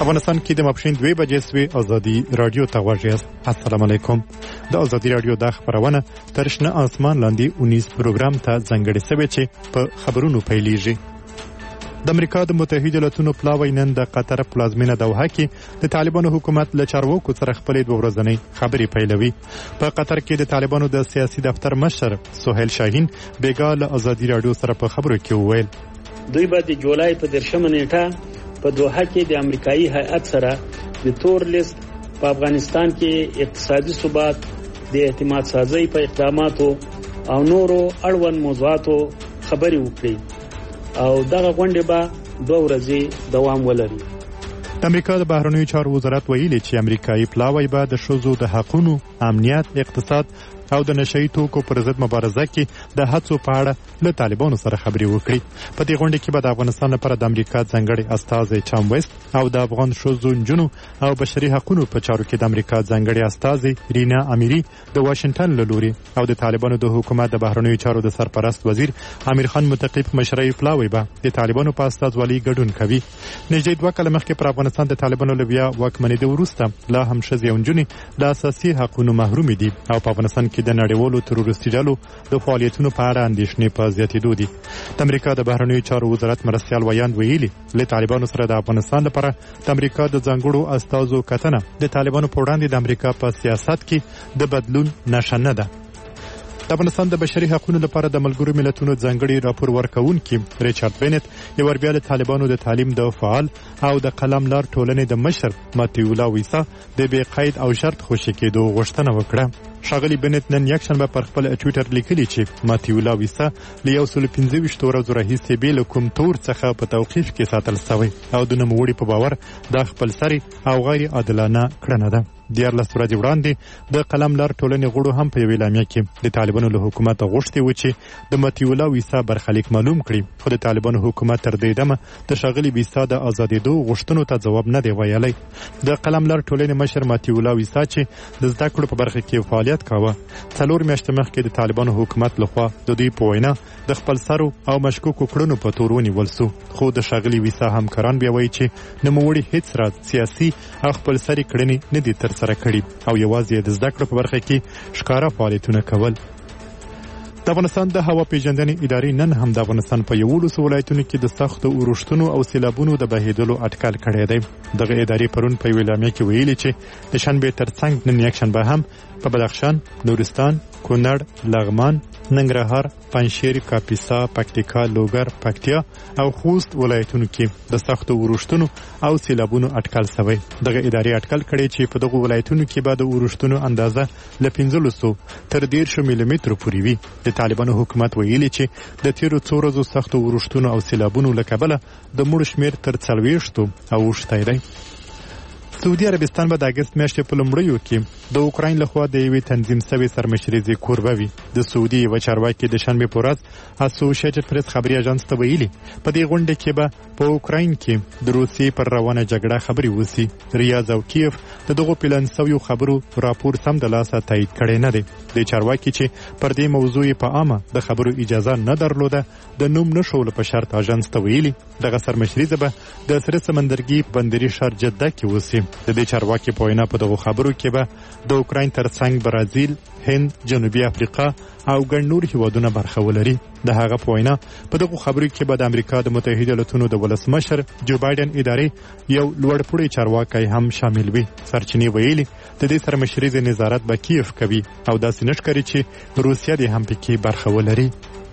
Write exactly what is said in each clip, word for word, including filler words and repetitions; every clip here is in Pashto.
افغانستان کې د ماپښین دوه بجې سوي ازادي رادیو ته غوږ یاست. السلام علیکم. د ازادي رادیو د خبرونه تر شنه اسمان لاندې اونیز پروګرام ته ځانګړی سوی چې په خبرونو پیلېږي. د امریکا د متحده ایالاتونو پلاوی نن د قطر پلازمینه دوحه کې د طالبانو حکومت له چارواکو سره خپلې دوه ورځنۍ خبرې پیلوي. په قطر کې د طالبانو د سیاسي دفتر مشر سهیل شاهین بیګا له ازادي رادیو سره په خبرو کې وویل دوی به د جولای په درشمه نیټه په دوحه کې د امریکایي هیئت سره د تور لیست په افغانستان کې اقتصادي ثبات د اعتماد سازي په اقداماتو او نورو اړوند موضوعاتو خبرې وکړي او دغه غونډه به دوه ورځې دوام ولري. د امریکا د بهرنیو چارو وزارت ویلي چې امریکایي پلاوی به د ښځو د حقونو، امنیت، اقتصاد او د نشئی توکو پر ضد مبارزه کې د هڅو په اړه له طالبانو سره خبرې وکړي. په دې غونډه کې به د افغانستان لپاره د امریکا ځانګړي استازی چام ویست او د افغان ښځو، نجونو او بشري حقوقو په چارو کې د امریکا ځانګړي استازی رینا امیری د واشنگټن له لوري او د طالبانو د حکومت د بهرنیو چارو د سرپرست وزیر امیر خان متقی په مشرۍ پلاوی به د طالبانو په استازولۍ ګډون کوي. نږدې دوه کاله مخکې پر افغانستان د طالبانو له بیا واکمنېدو وروسته لا هم ښځې او نجونې د اساسي حقوقو محرومې دي او په افغانستان کې د نړیوالو تروریستي ډلو د فعالیتونو په اړه اندېښنې په زیاتېدو دي. د امریکا د بهرنیو چارو وزارت مرستیال ویاند ویلي له طالبانو سره د افغانستان لپاره د امریکا د ځانګړو استازو کتنه د طالبانو په وړاندې د امریکا په سیاست کې د بدلون نښه نه ده. د افغانستان د بشري حقوقو لپاره د ملګرو ملتونو ځانګړي راپور ورکوونکي ریچارډ بینټ یو ور بیا د طالبانو د تعلیم د فعال او د قلم لار ټولنې د مشر ماتیولا ویسا د بې قید او شرط خوشي کېدو غوښتنه وکړه. ښاغلي بنت نن یکشنبه پر خپل ټویټر لیکلي چې ماتیولا ویسا له یو سل پنځه ویشت ورځو راهیسې بې له کوم تور څخه په توقیف کې ساتل شوی او د نوموړي په باور دا خپلسري او غیر عادلانه کړنه ده. دیارلس ورځې وړاندې د قلم لار ټولنې غړو هم په یوې اعلامیه کې د طالبانو له حکومت غوښتي و چې د ماتیولا ویسا برخلیک معلوم کړي، خو د طالبانو حکومت تر دې دمه د ښاغلي ویسا د ازادېدو غوښتنو ته ځواب نه دی ویلی. د قلم لار ټولنې مشر ماتیولا ویسا چې د زده کړو په برخه کې فعالیت کاوه څلور میاشتې مخکې د طالبانو حکومت لخوا د دوی په وینا د خپلسرو او مشکوکو کړنو په تور ونیول سو، خو د ښاغلي ویسا همکاران بیا وایي چې نوموړي هیڅ راز سیاسي او خپلسري کړنې نه دي تر سره کړي او یوازې د زده کړو په برخه کې ښکاره فعالیتونه کول. د افغانستان د هوا پیژندنې ادارې نن هم د افغانستان په یولسو ولایتونو کې د سختو اورښتونو او سیلابونو د بهیدلو اټکل کړی دی. دغه ادارې پرون په یوه اعلامیه کې ویلي چې د شنبې ترڅنګ نن یکشنبه هم په بدخشان، نورستان، کونړ، لغمان، ننګرهار، پنجشیر، کاپیسا، پکتیکا، لوګر، پکتیا او خوست ولایتونو کې د سختو اورښتونو او سیلابونو اټکل شوی. دغه ادارې اټکل کړی چې په دغه ولایتونو کې به د اورښتونو اندازه له پنځلسو تر دېرشو ملي مترو پورې وي. د طالبانو حکومت ویلي چې د تیرو څو ورځو سختو اورښتونو او سیلابونو له کبله د مړو شمېر تر څلوېښتو اوښتی دی. سعودي عربستان به د اګست میاشتې په لومړیو کې د اوکراین لخوا د یوې تنظیم سوي سرمشریزې کوربه وي. د سعودي یوه چارواکي د شنبې په ورځ اسوسییټډ پریس خبري اژانس ته ویلي په دې غونډه کې به په اوکراین کې د روسیې پر روانه جګړه خبرې وسی. ریاض او کیف د دغو پلان سویو خبرو راپور سم د لاسه تایید کړی نه دی. د چارواکي چې پر دې موضوع په عامه د خبرو اجازه نه درلوده د نوم نشول په شرط اژانس ته ویلي دغه سرمشریزه به د سره سمندرګي بندري ښار جده کې وسی. د دې چارواکي په وینا په دغو خبرو کې به د اوکراین ترڅنګ برازیل، هند، جنوبي افریقا او ګڼ نور هیوادونه برخه ولري. د هغه په وینا په دغو خبرو کې به د امریکا د متحده ایالاتونو د ولسمشر جو بایدن ادارې یو لوړپوړی چارواکی هم شامل وي. سرچینې ویلي د دې سرمشریزې نظارت به کیف کوي او داسې نه ښکاري چې روسیه دې هم پکې برخه ولري.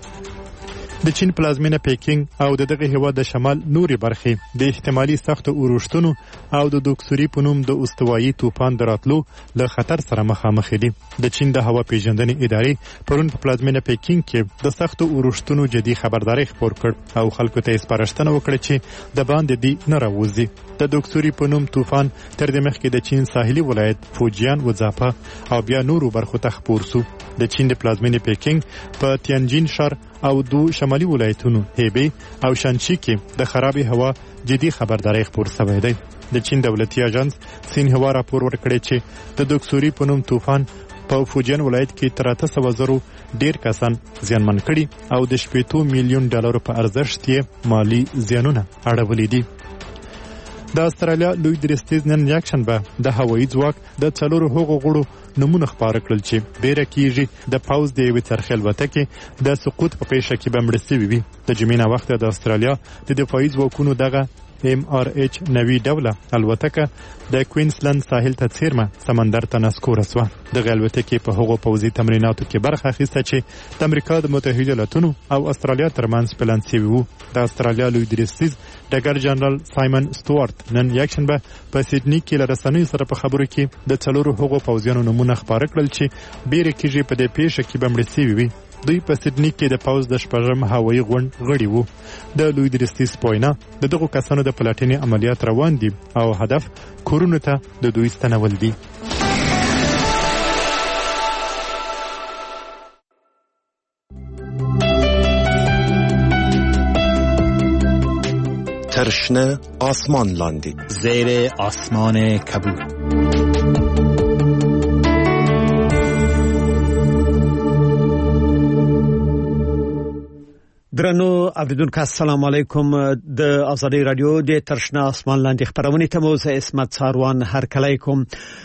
د چین پلازمینه پیکینګ او د دغه هیواد د شمال نوري برخې د احتمالي سختو اورښتونو او د دوکسوري په نوم د استوایي طوفان دراتلو له خطر سره مخامخ دي. د چین د هوا پیژندنې ادارې پرون په پلازمینه پیکینګ کې د سختو اورښتونو جدي خبرداري خپور کړ او خلکو ته سپارښتنه وکړه چې د باندې دی نه راوځي. د دوکسوري په نوم طوفان تر دې مخکې د چین ساحلي ولایت فوجیان وځاپه او بیا نورو برخو ته خپور سو. د چین د پلازمینې پیکینګ په تیانجین ښار او دو شمالي ولایتونو هیبی او شانشي کې د خرابې هوا جدي خبرداري خپور شوی دی. د چین دولتي اژانس سینهوا راپور ورکړی چې د دوکسوري په نوم طوفان په فوجیان ولایت کې تر اته سوه زرو ډیر کسان زیانمن کړي او د شپېتو میلیون ډالرو په ارزښت یې مالی زیانونه اړولي دي. د استرالیا لوی درستیز نن یکشنبه د هوایي ځواک د څلورو هغو غړو نمونه خپاره کړل چې بیره کیږي د پاوز د یوې څرخي الوتکې د سقوط په پیښه کې به مړه سوي وي. د جمعې نه وخته د استرالیا د دفاعي ځواکونو دغه ام آر ایچ نوي ډوله الوتکه د کوینزلند ساحل ته څیرمه سمندر ته نسکوره سوه. دغه الوتکې په هغو پوځي تمریناتو کې برخه اخیسته چې د امریکا د متحده ایالاتونو او استرالیا ترمنځ پلان شوي وو. د استرالیا لوی درستیز ډګر جنرال سایمن سټوارت نن یکشنبه په سیډني کې له رسنیو سره په خبرو کې د څلورو هغو پوځیانو نمونه خپاره کړل چې بیره کېږي په دې پیښه کې به مړه سوي وي. دوی په سیډني کې د پاوز د شپږم هوایي غونډ غړي وو. د لوی درستیز په وینا د دغو کسانو د پلاټینې عملیات روان دي او هدف کورونو ته د دوی ستنول دي. ترشنه آسمان لاندی زیر آسمان کبود. درنو اوریدونکو السلام علیکم. د آزادی رادیو د ترشنه آسمان لاندې خبرونه ته مو زه اسمت ساروان هرکلی کوم.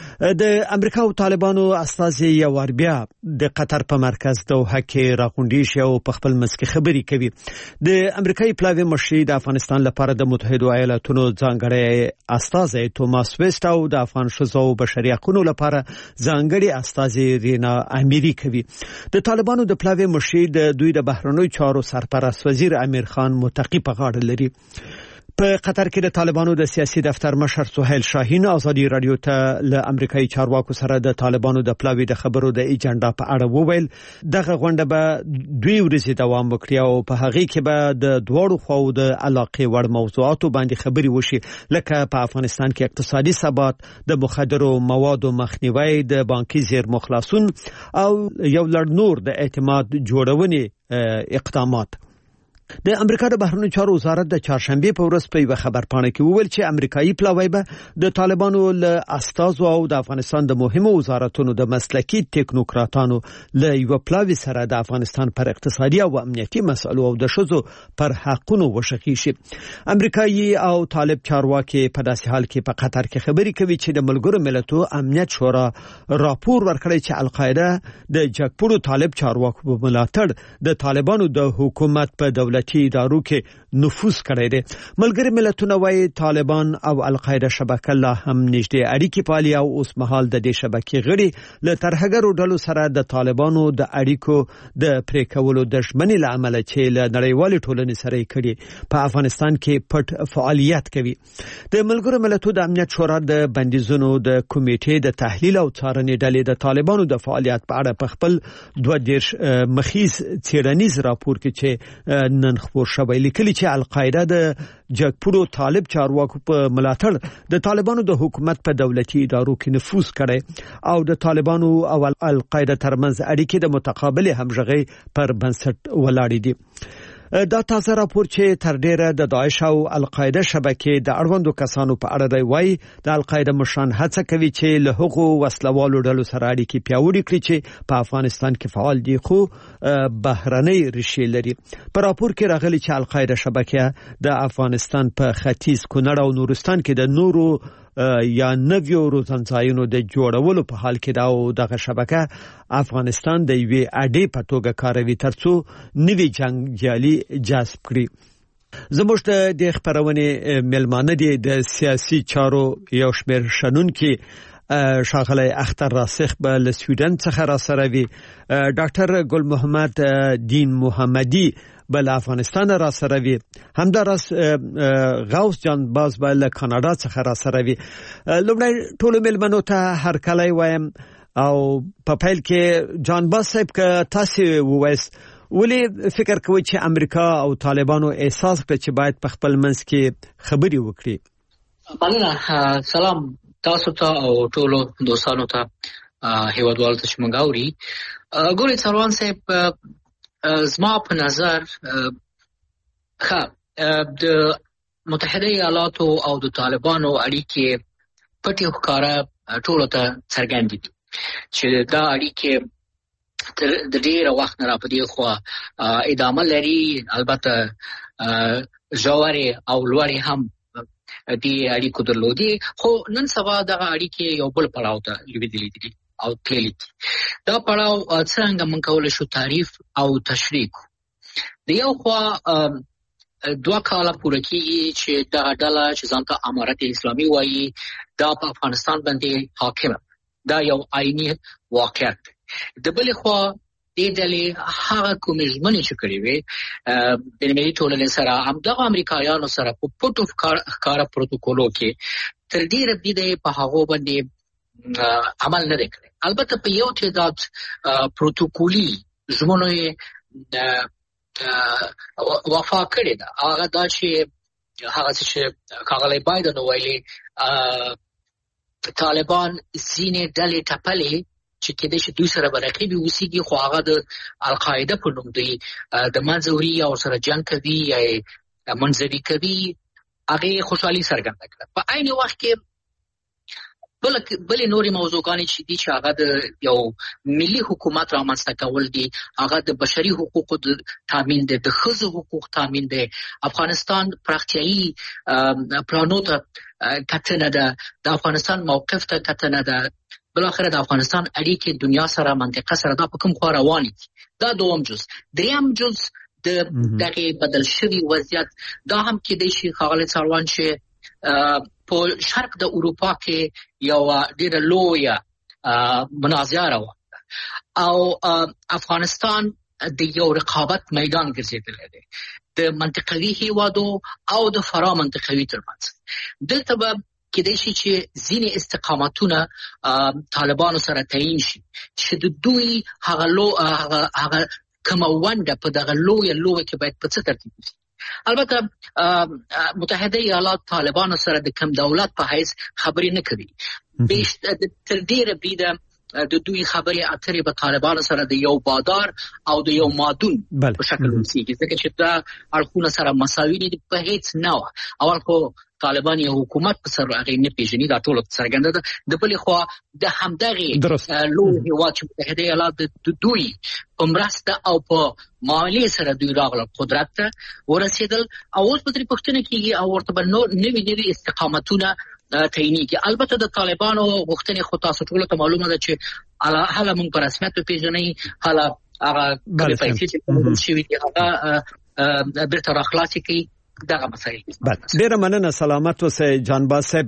د امریکا او طالبانو استازي یو ور بیا د قطر په مرکز دوحه کې راغونډي شي او په خپل مسکي خبري کوي. د امریکایي پلاوی مشر د افغانستان لپاره د متحده ایالاتونو ځانګړی استازي توماس ویسټ او د افغان شذو بشري حقوقو لپاره ځانګړي استازي رینا امیری کوي. د طالبانو د پلاوی مشر د دوی د بهرنیو چارو سرپرست وزیر امیر خان متقی په غاړه لري. په قطر کې د طالبانو د سیاسي دفتر مشر سهیل شاهین آزادی رادیو ته له امریکایي چارواکو سره د طالبانو د پلاوی د خبرو د ایجنډا په اړه وویل. دغه غونډه به دوی ورځې دوام وکړي او په هغه کې به د دوړو خواو د علاقې وړ موضوعاتو باندې خبري وشي، لکه په افغانستان کې اقتصادي ثبات، د مخدرو موادو مخنیوي، د بانکي زیرمو خلاصون او یو لړ نور د اعتماد جوړونې اقدامات. د امریکا د بهرنیو چارو وزارت د چهارشنبه په ورځ په یو خبرپاڼه کې وویل چې امریکایي پلاوی به د طالبانو له استازو او د افغانستان د مهمو وزارتونو د مسلکي ټیکنوکراتانو له یو پلاوی سره د افغانستان پر اقتصادي او امنیتي مسایلو او د شذو پر حقوقو وشخي شي. امریکایي او طالب چارواکي په داسې حال کې په قطر کې خبري کوي چې د ملګرو ملتونو امنیت شورا راپور ورکړی چې القاعده د جګپوړو طالب چارواکو په ملاتړ د طالبانو د حکومت په دولت چې ادارو کې نفوذ کړی دی. ملګری ملتونه وايي طالبان او القاعده شبکه لا هم نږدې اړیکې پالي او اوس مهال د دې شبکې غړي له ترهګرو ډلو سره د طالبانو د اړیکو د پرې کولو د ژمنې له امله چې له نړیوالې ټولنې سره یې کړي په افغانستان کې پټ فعالیت کوي. د ملګرو ملتونو د امنیت شورا د بندیزونو د کمیټې د تحلیل او څارنې ډلې د طالبانو د فعالیت په اړه په خپل دوه دیرش مخیز څېړنیز راپور کې چې نن خبر شوی لیکلي چې القاعده د جګپوړو طالب چارواکو په ملاتړ د طالبانو د حکومت په دولتي ادارو کې نفوذ کړي او د طالبانو او القاعده ترمنځ اړیکې د متقابل همغږي پر بنسټ ولاړې دي. دا تازه راپور چې تر ډیره د داعش او القاعده شبکې د اړوندو کسانو په اړه دی وایي د القاعده مشران هڅه کوي چې له هغو وسلوالو ډلو سره اړیکې پیاوړې کړي چې په افغانستان کې فعال دي خو بهرنۍ ریښې لري. په راپور کې راغلي چې القاعده شبکه د افغانستان په ختیځ کونړ او نورستان کې د نورو یا نویو روزنځایونو د جوړولو په حال کې دا او دغه شبکه افغانستان د یوې اډې په توګه کاروي ترڅو نوي جنګیالي جذب کړي. زموږ د دې خبرونه ملمانه دي د سیاسي چارو یو شمېر شنونکي شاغلی اختر راسخ به له سویډن څخه را سره وي، ډاکټر ګل محمد دین محمدي بل افغانستان را سره وي، همدارس غوث جان باز بل کاناډا څخه را سره وي. لومړی ټول ملمنو ته هرکلی وایم او په پیل کې جان باز صاحب که تاسو ووایست ولی فکر کوي چې امریکا او طالبانو احساس کړ چې باید په خپل منځ کې خبري وکړي؟ مننه. سلام تاسو ته او ټولو دوستانو ته هیوادوالو ته چې موږ اوري. ګورئ سروان صاحب، زما په نظر ښه د متحده ایالاتو او د طالبانو اړیکې پټې ښکاره ټولو ته څرګندې دي چې دا اړیکې د ډېره وخت نه را په دې خوا ادامه لري، البته ژورې او لوړې هم. د اړیکو درلودي، خو نن سبا دغه اړیکې یو بل پړاو ته لویدلې دي او تللې دي. دا پړاو څنګه موږ کولای شو تعریف او تشریح کړو؟ د یو خوا دوه کاله پوره کېږي چې دغه ډله چې ځان ته امارت اسلامي وایي دا په افغانستان باندې حاکمه، دا یو عیني واقعیت دی. د بلې خوا دې ډلې هغه کومې ژمنې چې کړې وې بینالمللي ټولنې سره، همدغه امریکایانو سره په پټو ښکاره پروتوکولو کې تر ډېره بریده په هغو باندې عمل نه دی کړی. البته په یو تعداد پروتوکولي ژمنو یې وفا کړې ده. هغه دا چې هغه چې ښاغلی بایدن وویلې طالبان ځینې ډلې ټپلې چې کېدای شي دوی سره به رقیبې اوسېږي، خو هغه د القاعده په نوم دوی د منځه وړي یا ورسره جنګ کوي یا منځوي کوي، هغې خوشحالي څرګنده کړه. په عین وخت کې بلې نورې موضوعګانې چې دي چې هغه د یو ملي حکومت رامنځته کول دي، هغه د بشري حقوقو د تامین دی، د ښځو حقوق تامین دی، افغانستان پراختیایي پلانو ته کتنه ده، د افغانستان موقف ته کتنه ده، بلاخره د افغانستان اړیکې دنیا سره منطقه سره دا په کوم خوا روانې دي. دا دوم جز. دریم جز د دغه بدل شوي وضعیت دا هم کېدای شي ښاغلی څاروان چې په شرق د اروپا کې یو ډېره لویه منازعه روانه ده او افغانستان د یو رقابت میدان ګرځېدلی دی د منطقوي هیوادو او د فرا منطقوي ترمنځ. دلته به کېدای شي چې ځینې استقامتونه طالبانو سره تعیین شي چې د دوی هغه لو هغه کومه ونډه په دغه لویه لوبه کې باید په څه ترتیب وي. البته متحده ایالات طالبانو سره د کم دولت په حیث خبرې نه کوي. تر ډېره بریده د دوی خبرې اترې به طالبانو سره د یو بادار او د یو مادون په شکل اوسېږي، ځکه چې دا اړخونه سره مساوي دي په هیڅ نه وه. اول خو طالبان یو حکومت په سر هغې نه پېژني، دا ټوله څرګنده ده. د بلې خوا د همدغې لوی هېواد چې متحده ایالات د دوی په مرسته او په معاملې سره دوی راغله قدرت ته ورسېدل، او اوس به ترې پوښتنه کېږي او ورته به نوي نوي استقامتونه تعینېږي. البته د طالبانو غوښتنې خو تاسو ټولو ته معلومه ده چې هله موږ په رسمیت وپېژنئ، هله هغه کومې پیسې چې کمول شوي دي هغه بېرته راخلاصې کوي. دغه مسایل. ډیره مننه، سلامت اوسئ جانباز صاحب.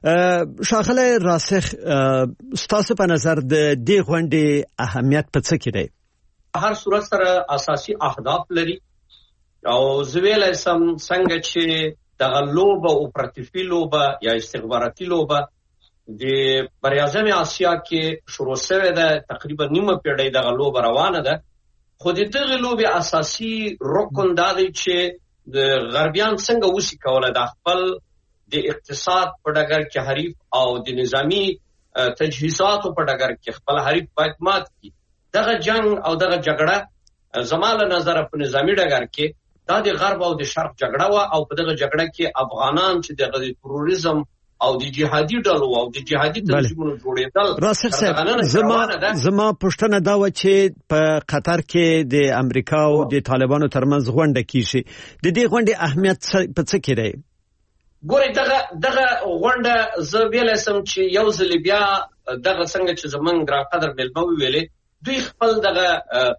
ښاغلی راسخ، ستاسو په نظر د دې غونډې اهمیت په څه کې دی؟ هر صورت سره اساسي اهداف لري او زه ویلی سم څنګه چې دغه لوبه اپراتیفي لوبه یا استخباراتي لوبه د بریاعظم اسیا کې شروع شوې ده، تقریبا نیمه پیړۍ دغه لوبه روانه ده، خو د دغه لوبې اساسي رکن دا دی چې د غربیان څنګه وسی کوله د خپل د اقتصاد په ډګر کې حریف او د نظامی تجهیزاتو په ډګر کې خپل حریف باید مات کړي. دغه جنگ او دغه جګړه زماله نظر په نظامی ډګر کې دا د غرب او د شرق جګړه و، او په دغه جګړه کې افغانان چې د تروریزم او د جهادي ډلو او د جهادي تنظیمونو جوړېدل. راسخ صاحب، زما زما پوښتنه دا و چې په قطر کې د امریکا او د طالبانو ترمنځ غونډه کیږي، د دې غونډې اهمیت په څه کې دی؟ ګورئ، دغه دغه غونډه زه ویلی سم چې یو ځل بیا دغه څنګه چې زمونږ ګرانقدر مېلمه وویلې، دوی خپل دغه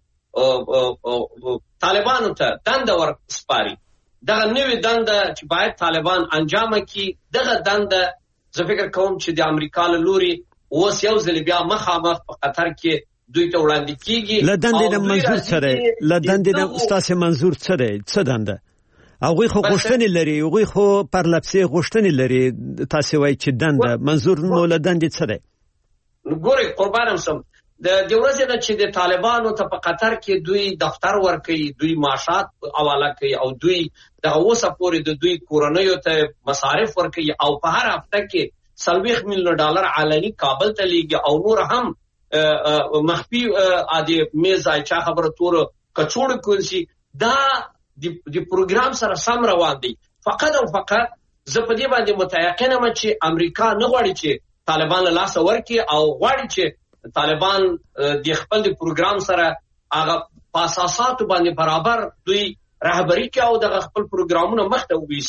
طالبانو ته دنده ورسپاري، دغه نوې دنده چې باید طالبان انجام کړي. دغه دنده زه فکر کوم چې د امریکا له لوري اوس یو ځل بیا مخامخ په قطر کې دوی ته وړاندې کیږي. له دندې نه منظور څه دی؟ له دندې نه ستاسو منظور څه دی؟ څه دنده؟ هغوی خو غوښتنې لري، هغوی خو پرلپسې غوښتنې لري، تاسو وایي چې دنده، منظور نو له دندې څه دی؟ ګورئ قربانم سم، د دې ورځې ده چې د طالبانو ته په قطر کې دوی دفتر ورکوي، دوی معاشات حواله کوي او دوی دغه اوسه پورې د دوی کورنیو ته مصارف ورکوي او په هر هفته کې څلوېښت میلیونه ډالر علني کابل ته لیږي او نور هم مخفي عادي میزای چا خبره تور کڅوړ کوي. دا د پروګرام سره سم روان دي. فقط او فقط زه په دې باندې متيقن یم چې امریکا نه غواړي چې طالبان له لاسه ورکړي او غواړي چې طالبان د خپل د پروګرام سره هغه په اساساتو باندې برابر دوی رهبری کوي او د خپل پروګرامونو مخته وویسي.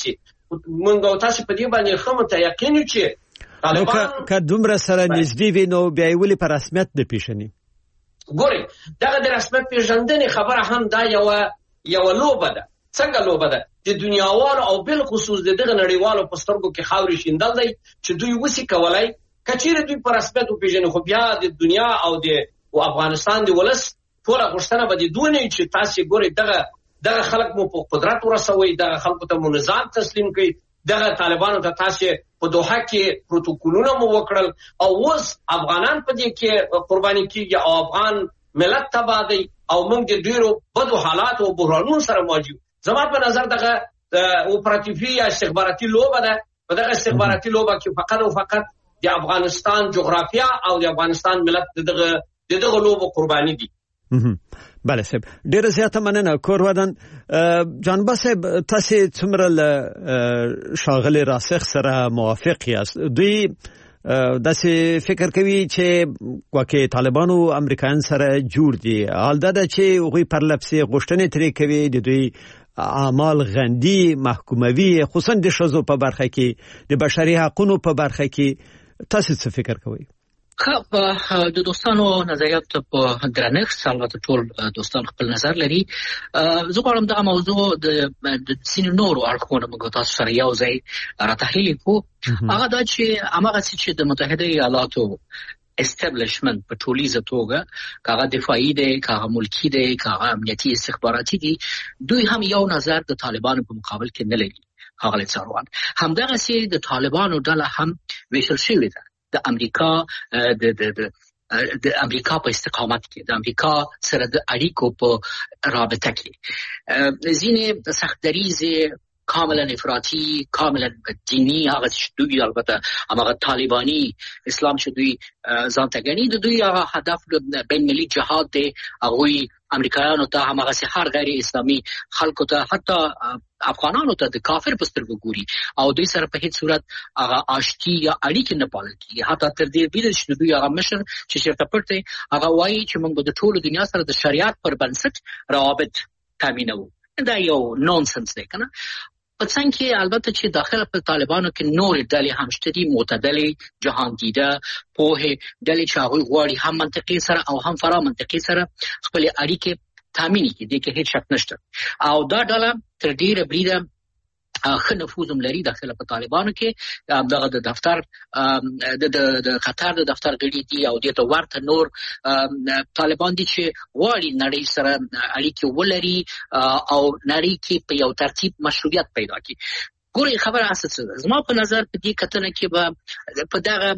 موږ تاسو په دې باندې خمه ته یقین چې طالبان که دومره سره نږدې وي نو بیا ولې په رسمیت نه پیژني. ګوري دغه د رسمیت پیژندنې خبره هم دا یو یو لوبه ده. څنګه لوبه ده؟ د دنیاوالو او بل خصوص د دغه نړیوالو په سترګو کې خاورې شیندل دی چې دوی وسی کولای کچېره دوی په رسمیت پیژني، خو بیا د دنیا او د افغانستان د ولس ټول غوښتنه به د دوی چې تاسو ګوري دغه دغه خلک مو په قدرت ورسوي، دغه خلکو ته مو نظام تسلیم کړي، دغه طالبانو ته تاسو په دوحه کې پروتوکولونه مو وکړل او اوس افغانان په دې کې قرباني کیږي او افغان ملت تباه دی او موږ د ډیرو بدو حالات او بحرانونو سره مواجه یو. زما په نظر دغه اپراتیفي یا استخباراتي لوبه ده. په دغه استخباراتي لوبه کې فقط او فقط د افغانستان جغرافیا او د افغانستان ملت دغه دغه لوبه قرباني دي. بله صاحب ډیره زیاته مننه. کور ودان جانبا صاحب تاسو څومره شاغل راسخ سره موافق یاست؟ دوی داسې فکر کوي چې واکه طالبانو امریکایان سره جوړ دي، حال دا چې هغوی پر لپسې غوښتنې ترې کوي د دوی اعمال غندي محکوموي، خصوصا د ښځو په برخه کې د بشري حقوقو په برخه کې. تاسو څه فکر کوئ؟ خب د دوستانو نظریات په درنښت البته ټول دوستان خپل نظر لري. زه غواړم دا موضوع د سینې نورو اړخونو موږ تاسو سره یو ځای را تحلیل کوو. هغه دا چې هغه چې د متحده ایالاتو استابلیشمنت په ټولیزه توګه کاغه دفاعي دی، کاغه ملکی دی، کاغه امنیتي استخباراتي دی، دوی هم یو نظر د طالبانو په مقابل کې نه لري. هغه څاروان همدغه سي د طالبانو ډله هم ویشل شوې ده د امریکا د د د د امریکا په استقامت کې، د امریکا سره د اړیکو په رابطه کې ځینې سخت دریزه کاملا افراطي، کاملا دینی، هغه چې دوی البته هغه طالبانی اسلام چې دوی ځان ته ګڼي، د دوی هغه هدف بین ملي جهاد دی. هغه امریکایانو ته هغه سحر غیر اسلامي خلکو ته حتی افغانانو ته د کافر په سترګو ګوري او دوی سره په هیڅ صورت هغه آشتی یا اړیکې نه پالل کیږي. حتی تر دې ویل چې دوی هغه مشر چې شرط پټه هغه وایي چې موږ د ټولو دنیا سره د شریعت پر بنسټ روابط تامینوو. دا یو نونسنس دی کنه. په څنګه کې البته چې داخله په طالبانو کې نور ډلې هم شته دي، معتدلې، جهان دیده، پوهه ډلې چې هغوی غواړي هم منطقي سره او هم فرا منطقي سره خپل اړیکې تامین کړي. دې کې هیڅ شک نشته او دا ډله تر ډیره بریده ښه نفوذ لري داخله په طالبانو کې. دغه د دفتر د د قطر د دفتر غړي دي او دې ته ورته نور طالبان دي چې غواړي نړۍ سره اړیکې ولري او نړۍ کې په یو ترتیب مشروعیت پیدا کړي. ګوري خبره اساسه زما په نظر په دې کتنه کې به په دغه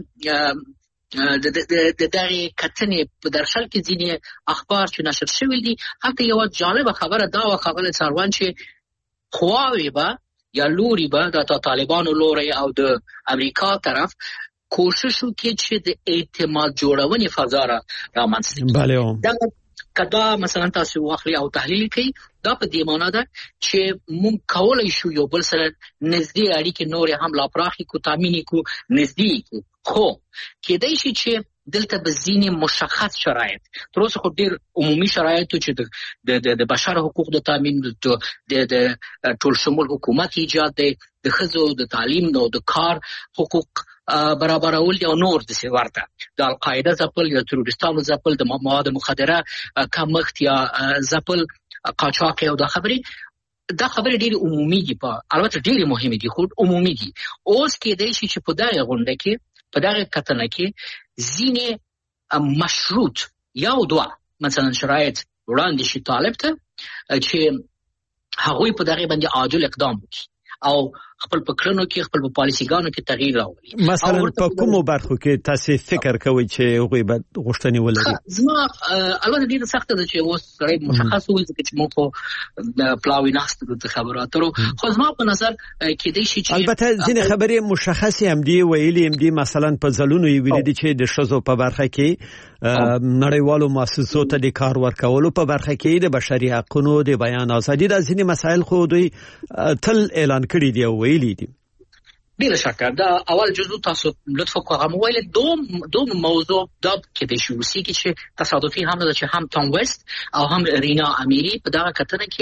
د د دغه کتنې په درشل کې ځینې اخبار چې نشر شوي دي. هغه یو جالب خبره دا و خبره څاروان چې خواوي به یا لوري به د طالبانو لوري او د امریکا طرف کوشش وکړي چې د اعتماد جوړونې فضا را رامنځته کړي. بله دا کدا مثلا تاسو واخلي او تحلیل کوي دا په دې معنی ده چې مونږ کولای شو یو بل سره نږدې اړیکې نور هم لا پراخي کو تامین کو نږدې کو، خو کېدای شي چې دلته به ځینې مشخص شرایط تر اوسه خو ډېر عمومي شرایط چې د د بشر حقوق د تامین د د ټول شمول حکومت ایجاد دی، د ښځو د تعلیم نو د کار حقوق برابرول او نور د ورته د القاعده ځپل یا تروریستانو ځپل د مواد مخدره کمښت یا ځپل قاچاق او د خبرې دا خبرې ډېر عمومي دي، په البته ډېر مهمه دي خو عمومي دي. اوس کېدای شي چې په دغه غونډه کې په دغه کتنه کې ځینې مشروط یو دوه مثلا شرایط وړاندې شي طالب ته چې هغوی په دغه باندې عاجل اقدام وکړي او خپل پکړنو کې خپل په پالیسيګانو کې تغییر راولي. مثلا په کومو برخو کې تاسو فکر کوئ چې هغوی به غوښتنې ولري؟ زما البته ډېر سخت ده چې اوس سره مشخص وي چې موږ په پلاوي ناست د خبراتو خو زما په نظر کې دی چې البته ځینې خبرې مشخصې هم دي ویلي هم دي. مثلا په ځلونو یې ویلي دي چې د ښځو په برخه کې نړیوالو مؤسسو ته د کار ورکولو په برخه کې د بشري حقوقو د بیان ازادي د ځینې مسایل خو دوی تل اعلان کړي دي او ویلي دي. بلا شک دا اول جزء تاسو لطفا کوم ویل دوم دوم موضوع دا کې د شوسی کې چې تصادفي هم ده چې هم تام وست او هم رینا امیری په دغه کتنه کې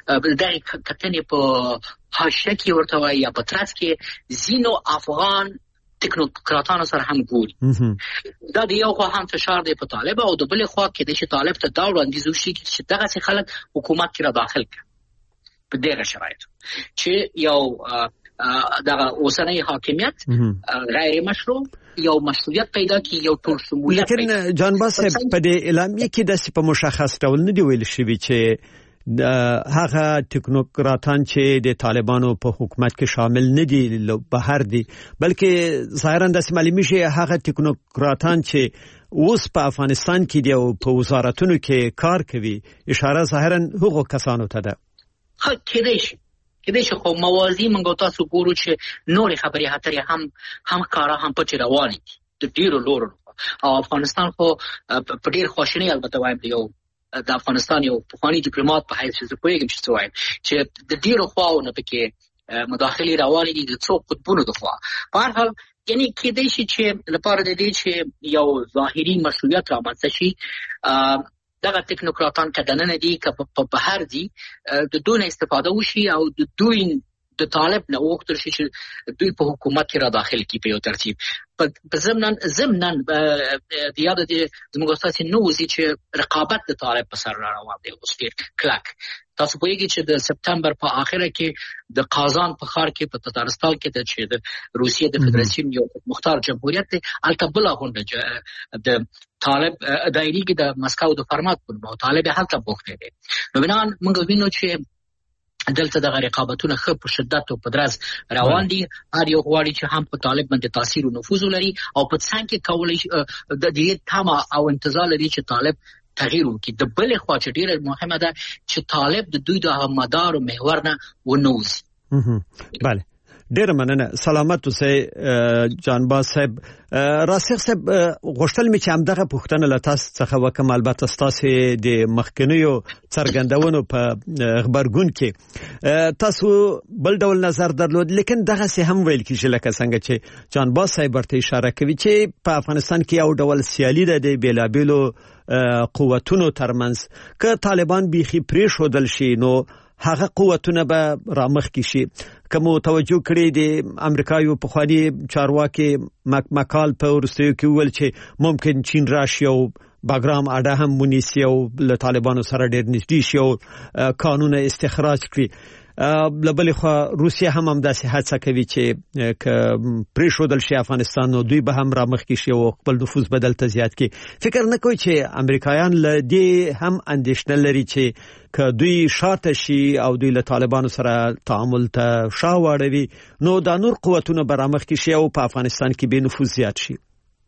د کتنې په حاشیه کې ورته وایي یا په ترڅ کې ځینو افغان ټیکنوکراتانو سره هم ګوري. دا د یو خوا هم فشار دی په طالب او د بل خوا کې د چې طالب ته دا وړاندیز وشي چې دغه څه خلک حکومت کې را داخل کړي په دغه شرایطو چې یو دغه اوسنۍ حاکمیت غیر مشروع یو مسؤلیت پیدا کی یو ټول شمولیت. لیکن جانباز صاحب په دې اعلامیه کې د په مشخص ډول نه دی ویل شوی چې هغه ټیکنوکراتان چې د طالبانو په حکومت کې شامل نه دي بهر دي بلکې ظاهرا د معلومي شي هغه ټیکنوکراتان چې اوس په افغانستان کې دی او په وزارتونو کې کار کوي اشاره ظاهرا هغو کسانو ته ده. ها کېدای شي کېدای شي خو موازی منګو تاسو ګورو چې نورې خبرې هترې هم هم کارا هم پچ رواني د ډیرو لورو او افغانستان خو په ډیر خوشنۍ البته وایم یو د افغانستان یو پخوانی ډیپلوماټ په حیث څه پوهیږم چې څه وایم چې د ډیرو خواونه پکې مداخلې روانې دي د څو قطبونو د خوا. په هر حال یعنی کېدای شي چې لپاره د دې چې یو ظاهري مشروعیت رامنځته شي دغه ټیکنوکراتان کدننه دي که په بهر دي د دوی استفاده وشي او د دوی د طالب نه وغوښتل شي چې دوی په حکومت کې را داخل کړي په یو ترتیب. په ضمن ضمن د یاد دي زموږ استاد نو وزي چې رقابت د طالب په سر روان دی اوس ډېر کلک. تاسو پوهیږئ چې د سپتمبر په اخره کې د قازان په ښار کې په تتارستان کې د چې د روسیې د فدراسیون یو مختار جمهوریت دی البته بل غونډه د طالب دایري کې د مسکو د فرمات په نوم طالب هلته بوخته دي. نو بنان موږ وینو چې دلته د رقابتونو خو په شدت او په درز روان دي. هر یو غواړي چې هم په طالب باندې تاثیر او نفوذ ولري او په څنګه کې کولای د دې تمه او انتظار لري چې طالب تغییر وکړي. د بل خوا چې ډیره مهمه ده چې طالب د دوی د مدار او محور نه ونوځي. بله ډیر مننه. سلامت اوسئ جانباز صاحب. راسخ صاحب غوښتل می چې همدغه پوښتنه له تاسو څخه وکم البته تاسو د مخکنیو څرګندونو په خبرګون کې تاسو بل ډول نظر درلود لیکن دغه سه هم ویل کیږي لکه څنګه چې جانباز صاحب ورته اشاره کوي چې په افغانستان کې یو ډول سیالي ده د بیلابیلو قوتونو ترمنځ که طالبان بيخي پرې شودل شي نو هغه قوتونه به رامخ کی شي. کوم توجه کړی د امریکایو په خواني چارواکي مکال په ورستیو کې ول چې ممکن چین راشي او باګرام اډه هم ونیسي او له طالبانو سره ډېر نږدې شي او قانون استخراج کړي. لبل خو روسیا هم هم داسې هڅه کوي چې ک پریشودل شي افغانستان نو دوی به هم رامخ کې شي او خپل نفوذ بدل ته زیات کړي. فکر نه کوي چې امریکایان له دې هم اندېښنه لري چې ک دوی شاته شي او دوی له طالبانو سره تعامل ته شاوړوي نو د نور قوتونو به رامخ کې شي او په افغانستان کې به نفوذ زیات شي.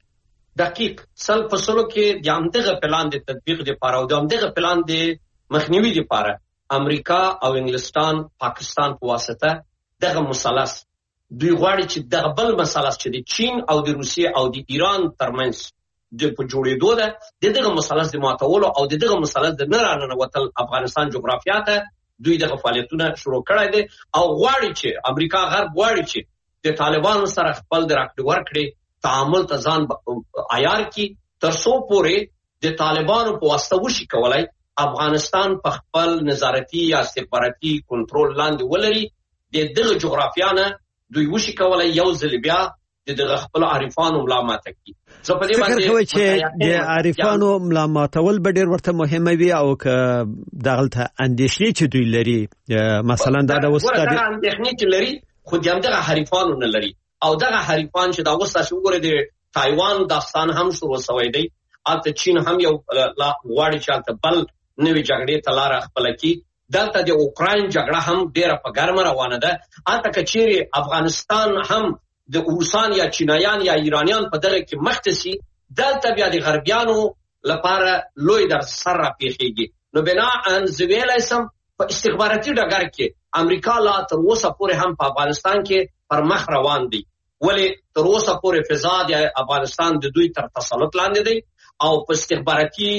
دقیق سل فصلو کې د همدغه پلان د تطبیق لپاره او د همدغه پلان د مخنیوي لپاره امریکا او انګلستان پاکستان په واسطه دغه مثلث دوی غواړي چې دغه بل مثلث چې د چین او د روسیې او د ایران ترمنځ د په جوړېدو ده دغه مثلث د ماتولو او دغه مثلث د نه راننوتل افغانستان جغرافیا ته دوی دغه فعالیتونه شروع کړي دي او غواړي چې امریکا غرب غواړي چې د طالبانو سره خپل د راکړې ورکړې تعامل ته ځان عیار کړي تر څو پورې د طالبانو په واسطه وشي کولای افغانستان په خپل نظارتي یا استخباراتي کنټرول لاندې ولري. د دغه جغرافیا نه دوی وشي کولای یو ځل بیا د دغه خپل عارفانو ملامت کړي. زه په دې باندې فکر کوم چې د عارفانو ملامتول به ډېر ورته مهمه وي او ک دغلته اندېښنې چې دوی لري مثلا دا د وسته د اندېښنې چې لري خو دغه عارفانو نه لري او دغه عارفان چې دا وسته چې وګوره د تایوان داستان هم شروع شوی دی. البته چین هم یو غواړي چې البته بل نوې جګړې ته لار خپل کړي. دلته د اوکراین جګړه هم ډیره په ګرمه روانه ده. البته کچېری افغانستان هم د روسان یا چینایان یا ایرانیان په دغه کې مخته سي دلته بیا د غربیانو لپاره لوی در سر را پیښیږي. نو بنا ان زویلای سم په استخباراتي ډګر کې امریکا لا تر اوسه پورې هم په افغانستان کې پر مخ روان دي ولی تر اوسه پورې فضا د افغانستان د دوی تر تسلط لاندې دی او په استخباراتي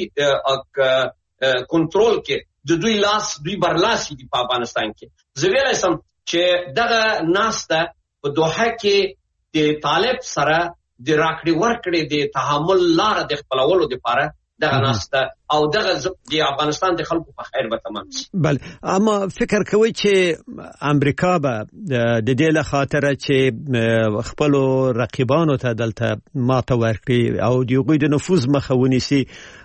کنټرول کې د دوی لاس دوی برلاسي دي په افغانستان کې. زه ویلای سم چې دغه ناسته په دوحه کې د طالب سره د راکړې ورکړې د تعامل لار د خپلولو لپاره دغه ناسته او دغه د افغانستان د خلکو په خیر به تمام شي. بله، اما فکر کوي چې امریکا به د دې له خاطره چې خپل رقیبانو ته دلته ماته ورکړي او د هغوی د نفوذ مخه ونیسي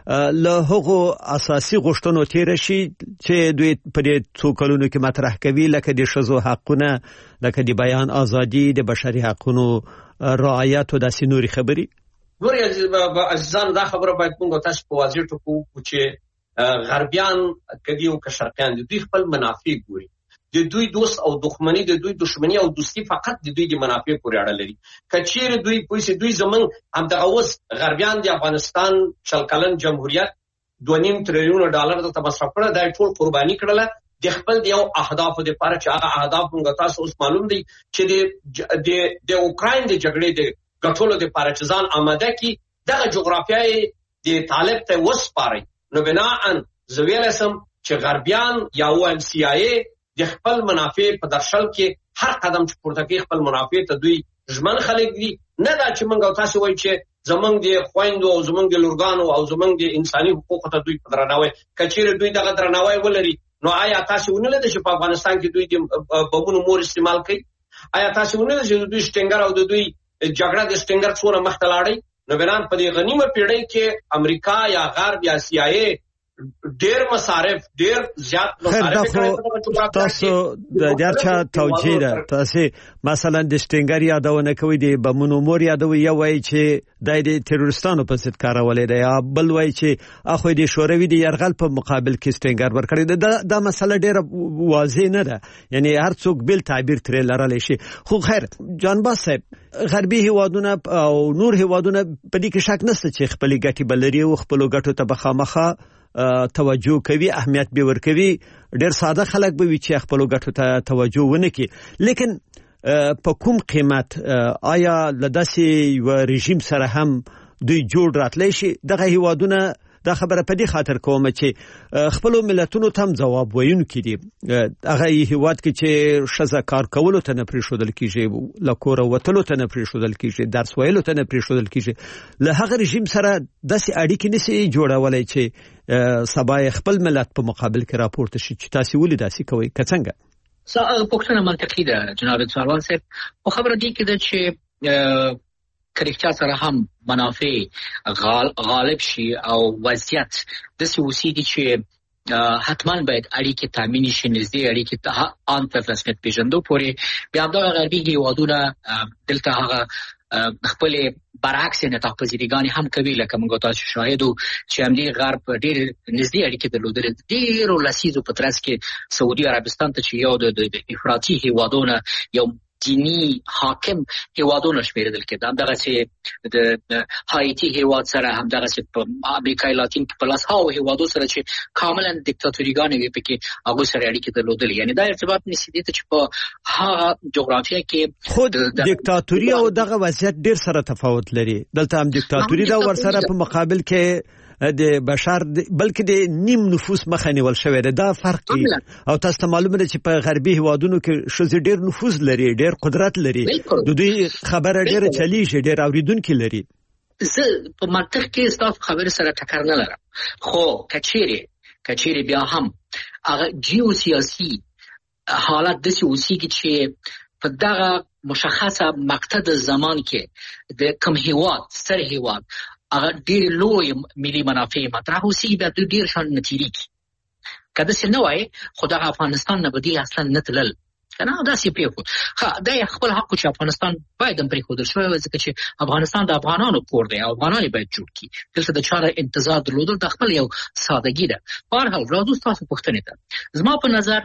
له هغو اساسي غوښتنو تیر شي چې دوی په دې څو کلونو کې مطرح کوي، لکه د ښځو حقونه، لکه د بیان ازادي، د بشري حقونو رعایت او داسې نورې خبرې. ګورئ عزیزان، دا خبره باید موږ تاسو په واضح ټکو وکړو چې غربیان کدي او که شرقیان دوی خپل منافع ګوري. د دوی دوست او دښمنی، د دوی دښمنی او دوستی فقط د دوی د منافع پورې اړه لري. کچیر دوی پولیس دوی زمون هم دغه اوس غربیان د افغانستان شل کلن جمهوریت دوه نیم تریلیون ډالر د مصرف کړه، دا ټول قرباني کړله د خپل د یو اهدافو لپاره چې هغه اهداف موږ تاسو اوس معلوم دي چې د د اوکراین د جګړې د ګټلو لپاره چې ځان آماده کی دغه جغرافیای د طالب ته وسپاري. نو بناءً زویل سم چې غربیان یا او ام سی آی د خپل منافع په درشل کې هر قدم چې پورته کوي خپل منافع ته دوی ژمن خلک دي. نه دا چې موږ تاسو وایي چې زمونږ د خويندو او زمونږ د لورګانو او زمونږ د انساني حقوقو ته دوی په درناوي کچیر دوی دغه درناوي ولري، نو آیا تاسو ونه لید چې په افغانستان کې دوی د بمونو مور استعمال کوي؟ آیا تاسو ونه لید چې دوی شټنګر او د دوی جګړه د شټنګر څونه مخته لاړی؟ نو بنان په دې غنیمه پیړۍ کې امریکا یا غرب یا سی آی ای ډیر مصارف ډیر زیات مصارف کوي. تاسو د درچا توجیه ده، تاسو مثلا د شټنګر یادونه کوي، د بمونو مور یادوي، یا وایي چې د تروریستانو په ضد کارولې ده، یا بل وایي چې اخو د شوروي د يرغل په مقابل کې شټنګر ورکړي ده. دا مسله ډیره واضح نه ده، یعنی هر څوک بل تعبیر ترې لرلی شي. خو خیر جانباز صاحب، غربي هیوادونه او نور هیوادونه په دې کې شک نشته چې خپل ګټي بلري او خپل ګټو ته بخامخه توجه کوي، اهمیت به ورکوي. ډیر ساده خلک به وي چې خپل ګټو ته توجه ونه کوي، لیکن په کوم قیمت آیا لداسي یو رژیم سره هم دوی جوړ راتلی شي؟ دغه هیوادونه دا خبره په دې خاطر کوم چې خپل ملتونو ته جواب ویونکي دي. هغه هیواد کې چې شزه کار کولو ته نه پریښودل کیږي، لکور وتلو ته نه پریښودل کیږي، درس ویلو ته نه پریښودل کیږي، له هغه رژیم سره داسې اړیکې نشي جوړولای چې سبا خپل ملت په مقابل کې راپورته شي. چې تاسو ولې داسې کوئ؟ که څنګه؟ څه پوښتنه منطقي ده جناب سروان صاحب. خو خبره دې کې ده چې کرکټا سره هم منافع غال غالب شي او وضعیت د سیاسي چې حتما باید اړیکې تامین شي، نږدې اړیکې ته ان په رسمیت پیژندو پورې. بیا د غربي هیوادونو دلته هغه خپل برعکس نه تحفظیګانی هم کوي، لکه موږ تاسو شاهدو چې همدې غرب ډېر نږدې اړیکې درلودل. ډېر لسیزو په ترڅ کې سعودي عربستان ته چې یو د افراطي هیوادونو یو دینی حاکم هیوادونه شمیرل کېده، همدغه چې د هایتی هیواد سره، همدغه چې په امریکای لاتین کې پلاس هاو هیوادو سره چې کاملا دیکتاتوریګانې وي پکې هغه سره اړیکې درلودلې. یعنی دا ارتباط نشي دي چې په هغه جغرافیه کې خود دیکتاتوري او دغه وضعیت ډیر سره تفاوت لري. دلته هم دیکتاتوري دا ور سره په مقابل کې د بشر بلکې د نیم نفوس مخه نیول شوی دی. دا فرق دی او تاسو ته معلومه ده چې په غربي هیوادونو کې شوزي ډیر نفوذ لري، ډیر قدرت لري، د دوی خبره ډیره چلیږي، ډیر اوریدونکي لري. زه په منطق کې ستاسو خبره سره ټکر نه لرم، خو کچيري کچيري بیا هم هغه جیوسیاسي حالت د سیاسي کې چې په دغه مشخصه مقطع د زمان کې د کم هیواد سر هیواد هغه ډېر لوی ملي منافع مطرح اوسي، بیا دوی ډېر شان نتیری کی کده څه نه وای خو د افغانستان نه بدی اصلا نه تلل کنه دا سی پیښو. ها دا خپل حق چې افغانستان باید هم پرې خودل شوی ځکه چې افغانستان د افغانانو کور دی او افغانان باید جوړ کی. دلته د چاره انتظار درلودل د خپل یو سادهګي ده. په هر حال راځو تاسو پوښتنه ته. زما په نظر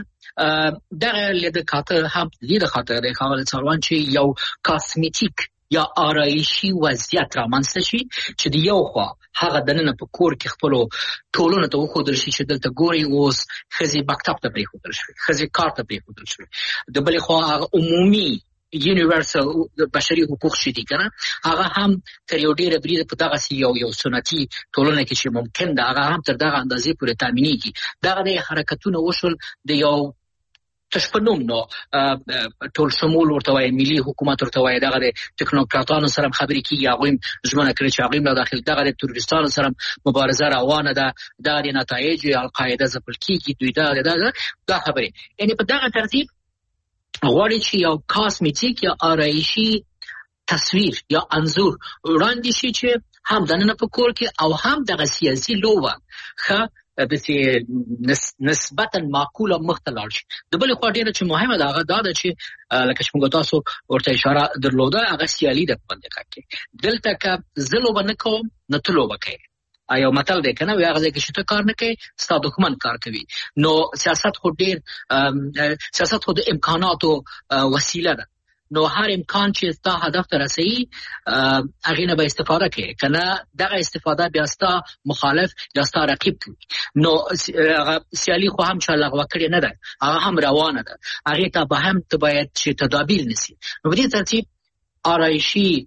دغه لید کاته هم لید خاطر د خپل څاروان چې یو کاسمیټیک یا آرایشي وضعیت رامنځته شي چې د یو خوا هغه دننه په کور کې خپل ټولونه ته وښودل شي چې دلته ګوري اوس ښځې مکتب ته پرېښودل شوي، ښځې کار ته پرېښودل شوي، د بلې خوا هغه عمومي یونیورسل بشري حقوق چې دي کنه هغه هم تر یو ډېره بریده په دغسې یو یو سنتي ټولنه کې چې ممکن ده هغه هم تر دغه اندازې پورې تامینېږي. دغه د حرکتونه وشول د یو تشپنوم نو ټول شمول ورته وای ملي حکومت ورته وای دغه د ټکنوکراتانو سره خبرې کیږي هغه ژمنه کړی چې هغه له داخل دغه د تروریستانو سره مبارزه روانه ده دغه د نتایج القاعده ځپل کیږي دوی دا دا خبرې یعنی په دغه ترتیب غواړي چې یو کاسمیټیک یا آرایشي تصویر یا انځور وړاندې شي چې هم دنه په کور کې او هم دغه سیاسي لوبه ښه د سي نسبتا معقوله مختلف شي د بل خو ډیره چې مهمه ده هغه دا ده چې لکه څنګه تاسو ورته اشاره درلوده هغه سیالي د منطقه کې دلته که زلو باندې کوم نه تلو وکړي ایو متل دی کنه هغه ځکه چې ته کار نه کوي ستاسو دښمن کار کوي نو سیاست خو ډیر سیاست خو د امکاناتو وسیله ده نو هر امکان چې ستا هدف ته رسي هغه نه به استفاده کوي کنه دغه استفاده بیا ستا مخالف یا ستا رقیب کوي نو سیالي خو هم چې لغوه کړی نه ده هغه هم روانه ده هغه ته به هم ته باید چې تدابیر نسی نو په دې ترتیب آرایشي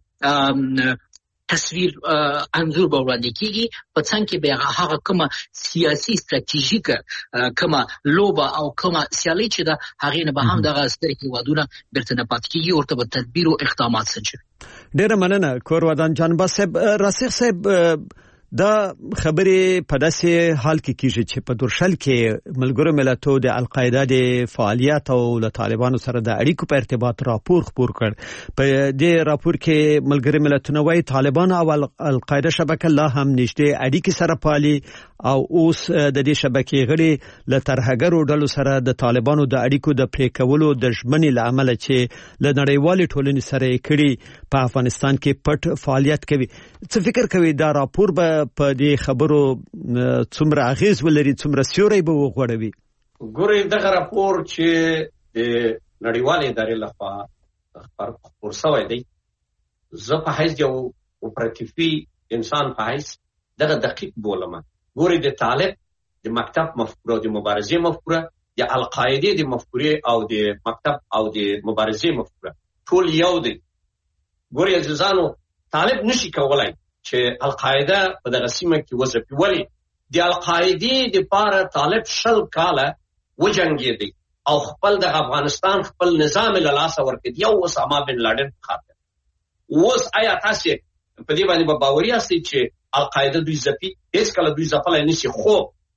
تصویر انځور به وړاندې کیږي په څنګه کې به هغه کومه سیاسي ستراتیژیکه کومه لوبه او کومه سیالي چې ده هغه نه به هم دغه سترګې وادونه برته نه پات کیږي ورته به تدبیر او اقدامات سنجي ډیره مننه کور ودان جان باسب راسخ صاحب دا خبرې په داسې حال کې کیږي چې په دورشل کې ملګرو ملتونو د القاعده د فعالیت او له طالبانو سره د اړیکو په ارتباط راپور خپور کړ په دې راپور کې ملګرو ملتونو وايي طالبان او القاعده شبکه لا هم نږدې اړیکې سره پالي او اوس د دې شبکې غړي له ترهګرو ډلو سره د طالبانو د اړیکو د پرې کولو د ژمنې لامل چې له نړیوالې ټولنې سره کړي په افغانستان کې پټ فعالیت کوي څه فکر کوي دا راپور به په دې خبرو څومره اغیز ولري څومره سیوري به وغوړوي ګورې دغه راپور چې د نړیوالې ادارې لخوا خپور شوی دی زه په حیث یو اپراتیفي انسان په حیث دغه دقیق بولم ګورې د طالب د مکتب مفکوره د مبارزې مفکوره د القاعده د مفکوره او د مکتب او د مبارزې مفکوره ټول یو دی ګورې عزیزانو طالب نشي کولای چې القاعده په دغه سیمه کې وظیفه ولي د القاعده د پاره طالب شل کاله وجنګېدی او خپل د افغانستان خپل نظام له لاسه ورکړ یو اسامه بن لادن خاطر اوس آیا تاسو په دې باندې باوري یاستئ چې القاعده دوی ځپي هیڅ کله دوی ځپلای نشي خو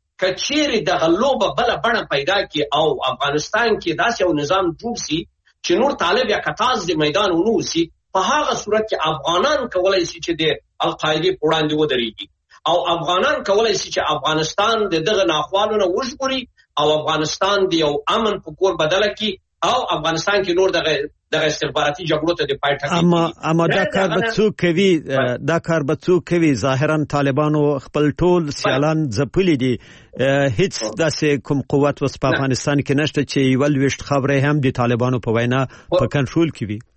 کچېری د غلوبه بل بڼه پیدا کی او افغانستان کې داسې یو نظام جوړ شي چې نور طالب یا کتاز د میدان ونوسی په هغه صورت کې افغانان کولای شي چې د القاعده په وړاندې ودرېږي او افغانان کولای شي چې افغانستان د دغه ناخوالونو وژغوري او افغانستان د یو امن په کور بدل کړي او افغانستان کې نور دغه دغه استخباراتي جګړو ته د پای ټکی اما اما دا کار به څوک کوي دا کار به څوک کوي ظاهرا طالبانو خپل ټول سیالان ځپلي دي هیڅ داسې کوم قوت وس په افغانستان کې نشته چې یو لويشت خبره هم د طالبانو په وینا په کنټرول کې وي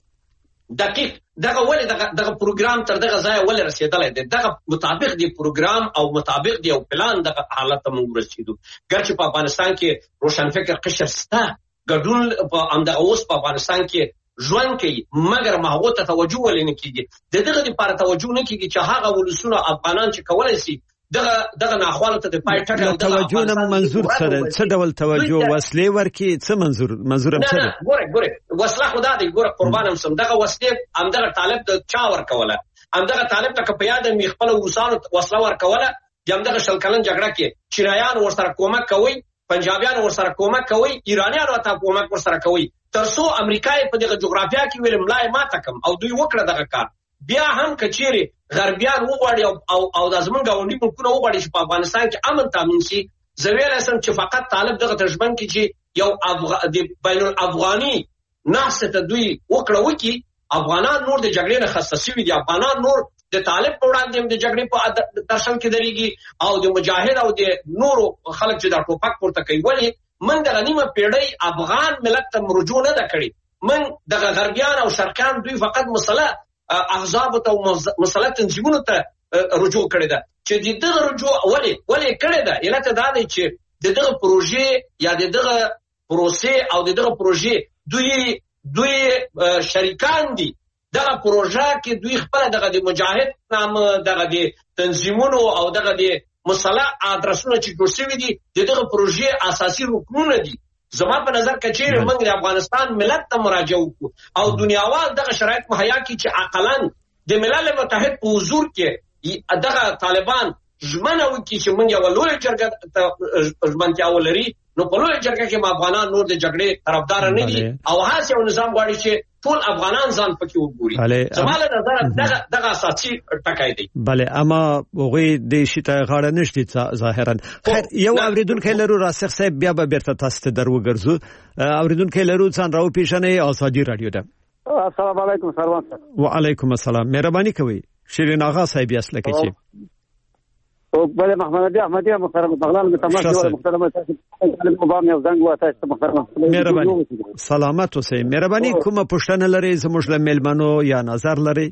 دقیق دغه ولې دغه دغه پروګرام تر دغه ځای ولې رسیدلای دی دغه مطابق دی پروګرام او مطابق دی او پلان دغه حالت ته موږ رسیدو ګرچې په افغانستان کې روشنفکر قشر ستا ګډون په امدغه اوس په افغانستان کې ژوند کوي مګر هغه ته توجه ولې نه کیږي د دغه لپاره توجه نه کیږي چې هغه ولسونه افغانان چې کولای شي دغه دغه ناخواله ته د پای ټکر توجه نه منظور سره څه ډول توجه وسلې ورکی څه منظور منظور هم څه نه ګوره ګوره وسله خدا دی ګوره قربانم سم دغه وسلې امدغه طالب د چا ورکوله امدغه طالب ته په یاد می خپل وسانو وسله ورکوله دغه شل کلن جګړه کې چینایان ورسره کومک کوي پنجابیان ورسره کومک کوي ایرانیان ورته کومک ورسره کوي ترڅو امریکای په دغه جغرافیا کې ویل ملای ماته کم او دوی وکړه دغه کار بیا هم کچېری غربیان وغواړي او او د ازمن غونډې ملکونه وغواړي چې په افغانستان کې امن تامین شي زویل اسم چې فقط طالب دغه ترجمن کې چې یو افغ... د بین الافغاني نحس ته دوی وکړه وکي افغانان نور د جګړې نه خصاصي وي دي افغانان نور د طالب په وړاندې د جګړې په درشل کې درېږي او د مجاهد او د نورو خلک چې دا ټوپک پورته کوي ولی من د غنیمه پیړۍ افغان ملت ته رجوع نه ده کړې من دغه غربیان او شرقیان دوی فقط مسله احزاب ته مسله تنظیمونو ته رجوع کړی ده چې دغه رجوع ولی ولی کړی ده علت دا دی چې دغه پروژې یا دغه پروسې او دغه پروژې دوی دوی شریکان دي دغه پروژه کې دوی خپل دغه د مجاهد نام دغه د تنظیمونو او دغه د مسله ادرسونه چې جوړ شوی دي دغه پروژې اساسي رکنونه دي زما په نظر کچېره موږ د افغانستان ملت ته مراجعه وکړو او دنیاوال دغه شرایط مهیا کړي چې عقلاً د ملل متحد په حضور کې دغه طالبان ژمنه وکړي چې موږ یو لوی جرګه ته ژمنتیا ولري، نو په لوی جرګه کې ما افغانان نور د جګړې طرفدار نه دي او هاڅ یو نظام غواړي چې ټول افغانان ځان پکې وګوري. زموږ نظر دغه دغه اساسي ټکی دی. بله اما هغوی د شي ته غاړه نشي ظاهرا. خیر یو اوریدونکی لرو راسخ صاحب بیا به بیرته تاسو ته درو ګرځو. اوریدونکی لرو څنګه راو پیژنې آزادي رادیو ده. السلام علیکم سروان صاحب. وعلیکم السلام. مهرباني کوي شیرین آغا صاحب اصله کې چې او بل محمد احمدی محترم بغلان متماشي محترم مبارک یو زنګ وته محترم مهرباني سلامت اوسئ. مهرباني کومه پوښتنه لري زموږ له مېلمنو یا نظر لري؟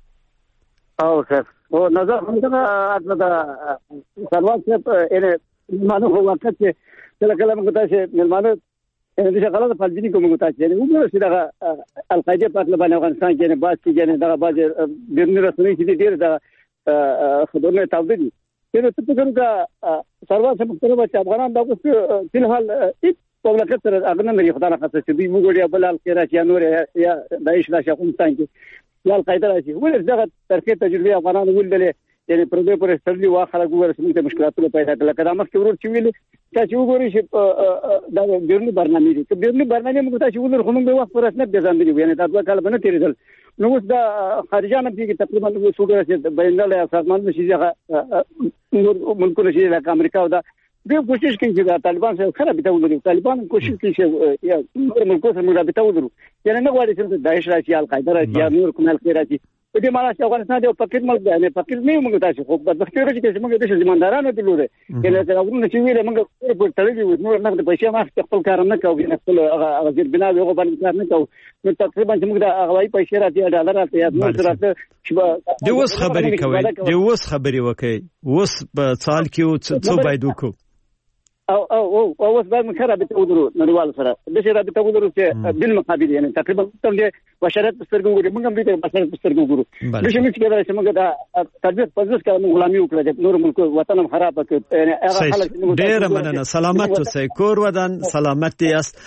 او خیر او نظر همدغه د سروان صاحب یې مانو هو وخت چې کله کله موږ ته مېلمنو ان دې غلطه فلسفي کومه ته چې موږ چې دغه القاعده په اړه باندې افغانستان کې نه باز کې نه دغه باز بیرنی رسمي چې ډیر د خبرونه تاوده چې ته څنګه کا سروان صاحب محترم چې افغانان دا اوس په الحال هیڅ مملکت سره اغنه لري خدای نه خاصه چې دوی موږ بل الخيرات یا نور یا داعش لا شقوم څنګه یا القاعده راشي ولې دغه ترکیه تجربه افغانان ولدلې یعنی پر دې پر سړي واخره ګوره سمته مشکلات پیدا کړل کله مخ کې ورور چې ویل چې وګوري چې دا بیرنی برنامه دي چې بیرنی برنامه موږ ته چې ولر خو موږ وخت پر اسنه د ځان دی یعنی دا دوه کال باندې تیرېدل نو اوس دا خارجانه دي چې تقریبا وګوره چې بینالمللي سازمان شي هغه ملکونه شي لکه امریکا او دا دوی کوشش کوي چې طالبان سره خراب ته ولري طالبان کوشش کوي چې یا ملکونه سره مرابطه ته ولري یعنی نه غواړي چې داعش راشي القاعده راشي یا نور کومه الخيرات په دې معنی چې افغانستان یو فقیر ملک دی نه فقیر نه موږ تاسو خو په دغه ټیرو کې موږ د ځماندارانو ته لوري یعنی چې هغه چې ویل موږ په تړلې و نور نه د پیسې ما خپل کار نه کوي نه خپل هغه غیر بنا یو باندې کار نه کوي نو تقریبا چې موږ د هغه پیسې راځي ډالر راځي یا نور راځي د اوس خبرې کوي د اوس خبرې وکي اوس په سال کې څه باید وکړو او او او اوس باید موږ رابطه ودرو نړیوال سره د شي رابطه ودرو چې بالمقابل یعنی تقریبا تم دې بشرت سترګو ګوري موږ هم دې بشرت سترګو ګورو د شي چې کېدای چې موږ دا تدبیر پزوس کړو غلامي وکړه نور ملک وطن هم خراب کړ یعنی هغه خلک ډېر مننه سلامت اوسئ کور ودان سلامت یاست.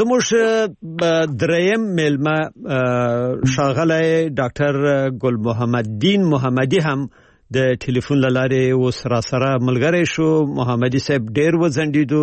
زموږ دریم ملما شاغله ډاکټر ګل محمد دین محمدي هم د ټلیفون لاره و سره سره ملګری شو. محمدي صاحب ډیر وزندیدو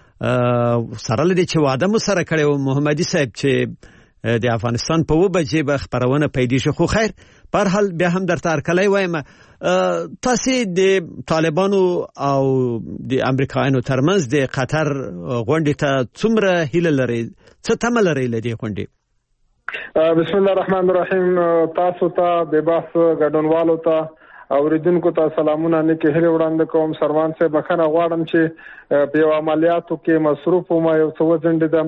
سره لدی چې واده مو سره کړو محمدي صاحب چې د افغانستان په و بجې به خبرونه پیدا شي. خو خیر پر حال بیا هم درته ارکلای وایم تاسو د طالبانو او د امریکایانو ترمنځ د قطر غونډې ته څومره هیله لري څه تمه لري لدی غونډې؟ بسم الله الرحمن الرحیم. تاسو ته د بحث ګډونوالو ته اوریدونکو ته سلامونه نه کې هله وړاندې کوم. سروان صاحب بخښنه غواړم چې په یو عملیاتو کې مصروف وم یو څه وځنډیدم.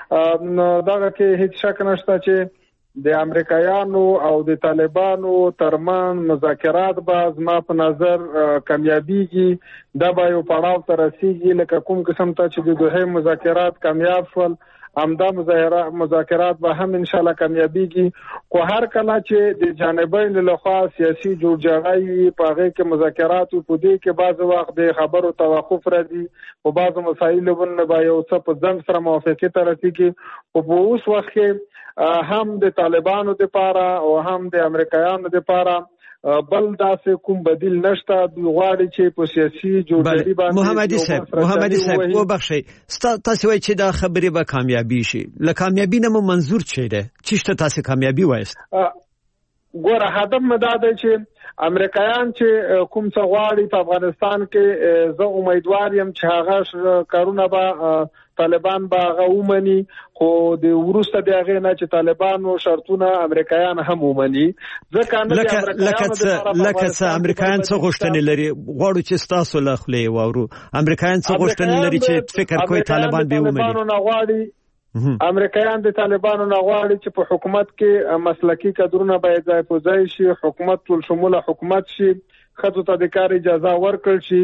دا کې هیڅ شک نشته چې د امریکایانو او د طالبانو ترمن مذاکرات باز ما په نظر کامیابیږي دا به یو پړاو ته رسیږي لکه کوم قسم ته چې د دوه مذاکرات کامیاب شول همدا مذاکرات به هم ان شاء الله کامیابیږي. خو هر کله چې د جانبین له خوا سیاسي جوړجاړی په هغه کې مذاکرات په دې کې بعض وخت د خبرو توقف راځي او بعض مسایل باندې به یو څه په ځن سره موافقه ته رسیږي. او په اوس وخت کې هم د طالبانو لپاره او هم د امریکایانو لپاره بل داسې کوم بدیل نشته. دوی غواړي چې په سیاسي جوړجاړي باندې محمدي صاحب محمدي صاحب وبخښئ تاسو وایي چې دا خبرې به کامیابی شي. له کامیابی نه مو منظور چي ده چې تاسو کامیابی وایست؟ ګوره هدف مدا دی چې امریکایان چې کوم څه غواړي په افغانستان کې زه امیدوار یم چې هغه کارونه به طالبان به هغه ومني. خو د وروسته د هغه نه چې طالبانو شرطونه امریکایان هم ومني ځکه نه لکه لکه لکه څه امریکایان څه غوښتنې لري غواړو چې تاسو له خلې وورو امریکایان څه غوښتنې لري چې فکر کوي طالبان به ومني. امریکایان د طالبانو نه غواړي چې په حکومت کې مسلکی کادرونه باید ځای په ځای شي حکومت ټول شموله حکومت شي خدو ته د کار اجازه ورکړل شي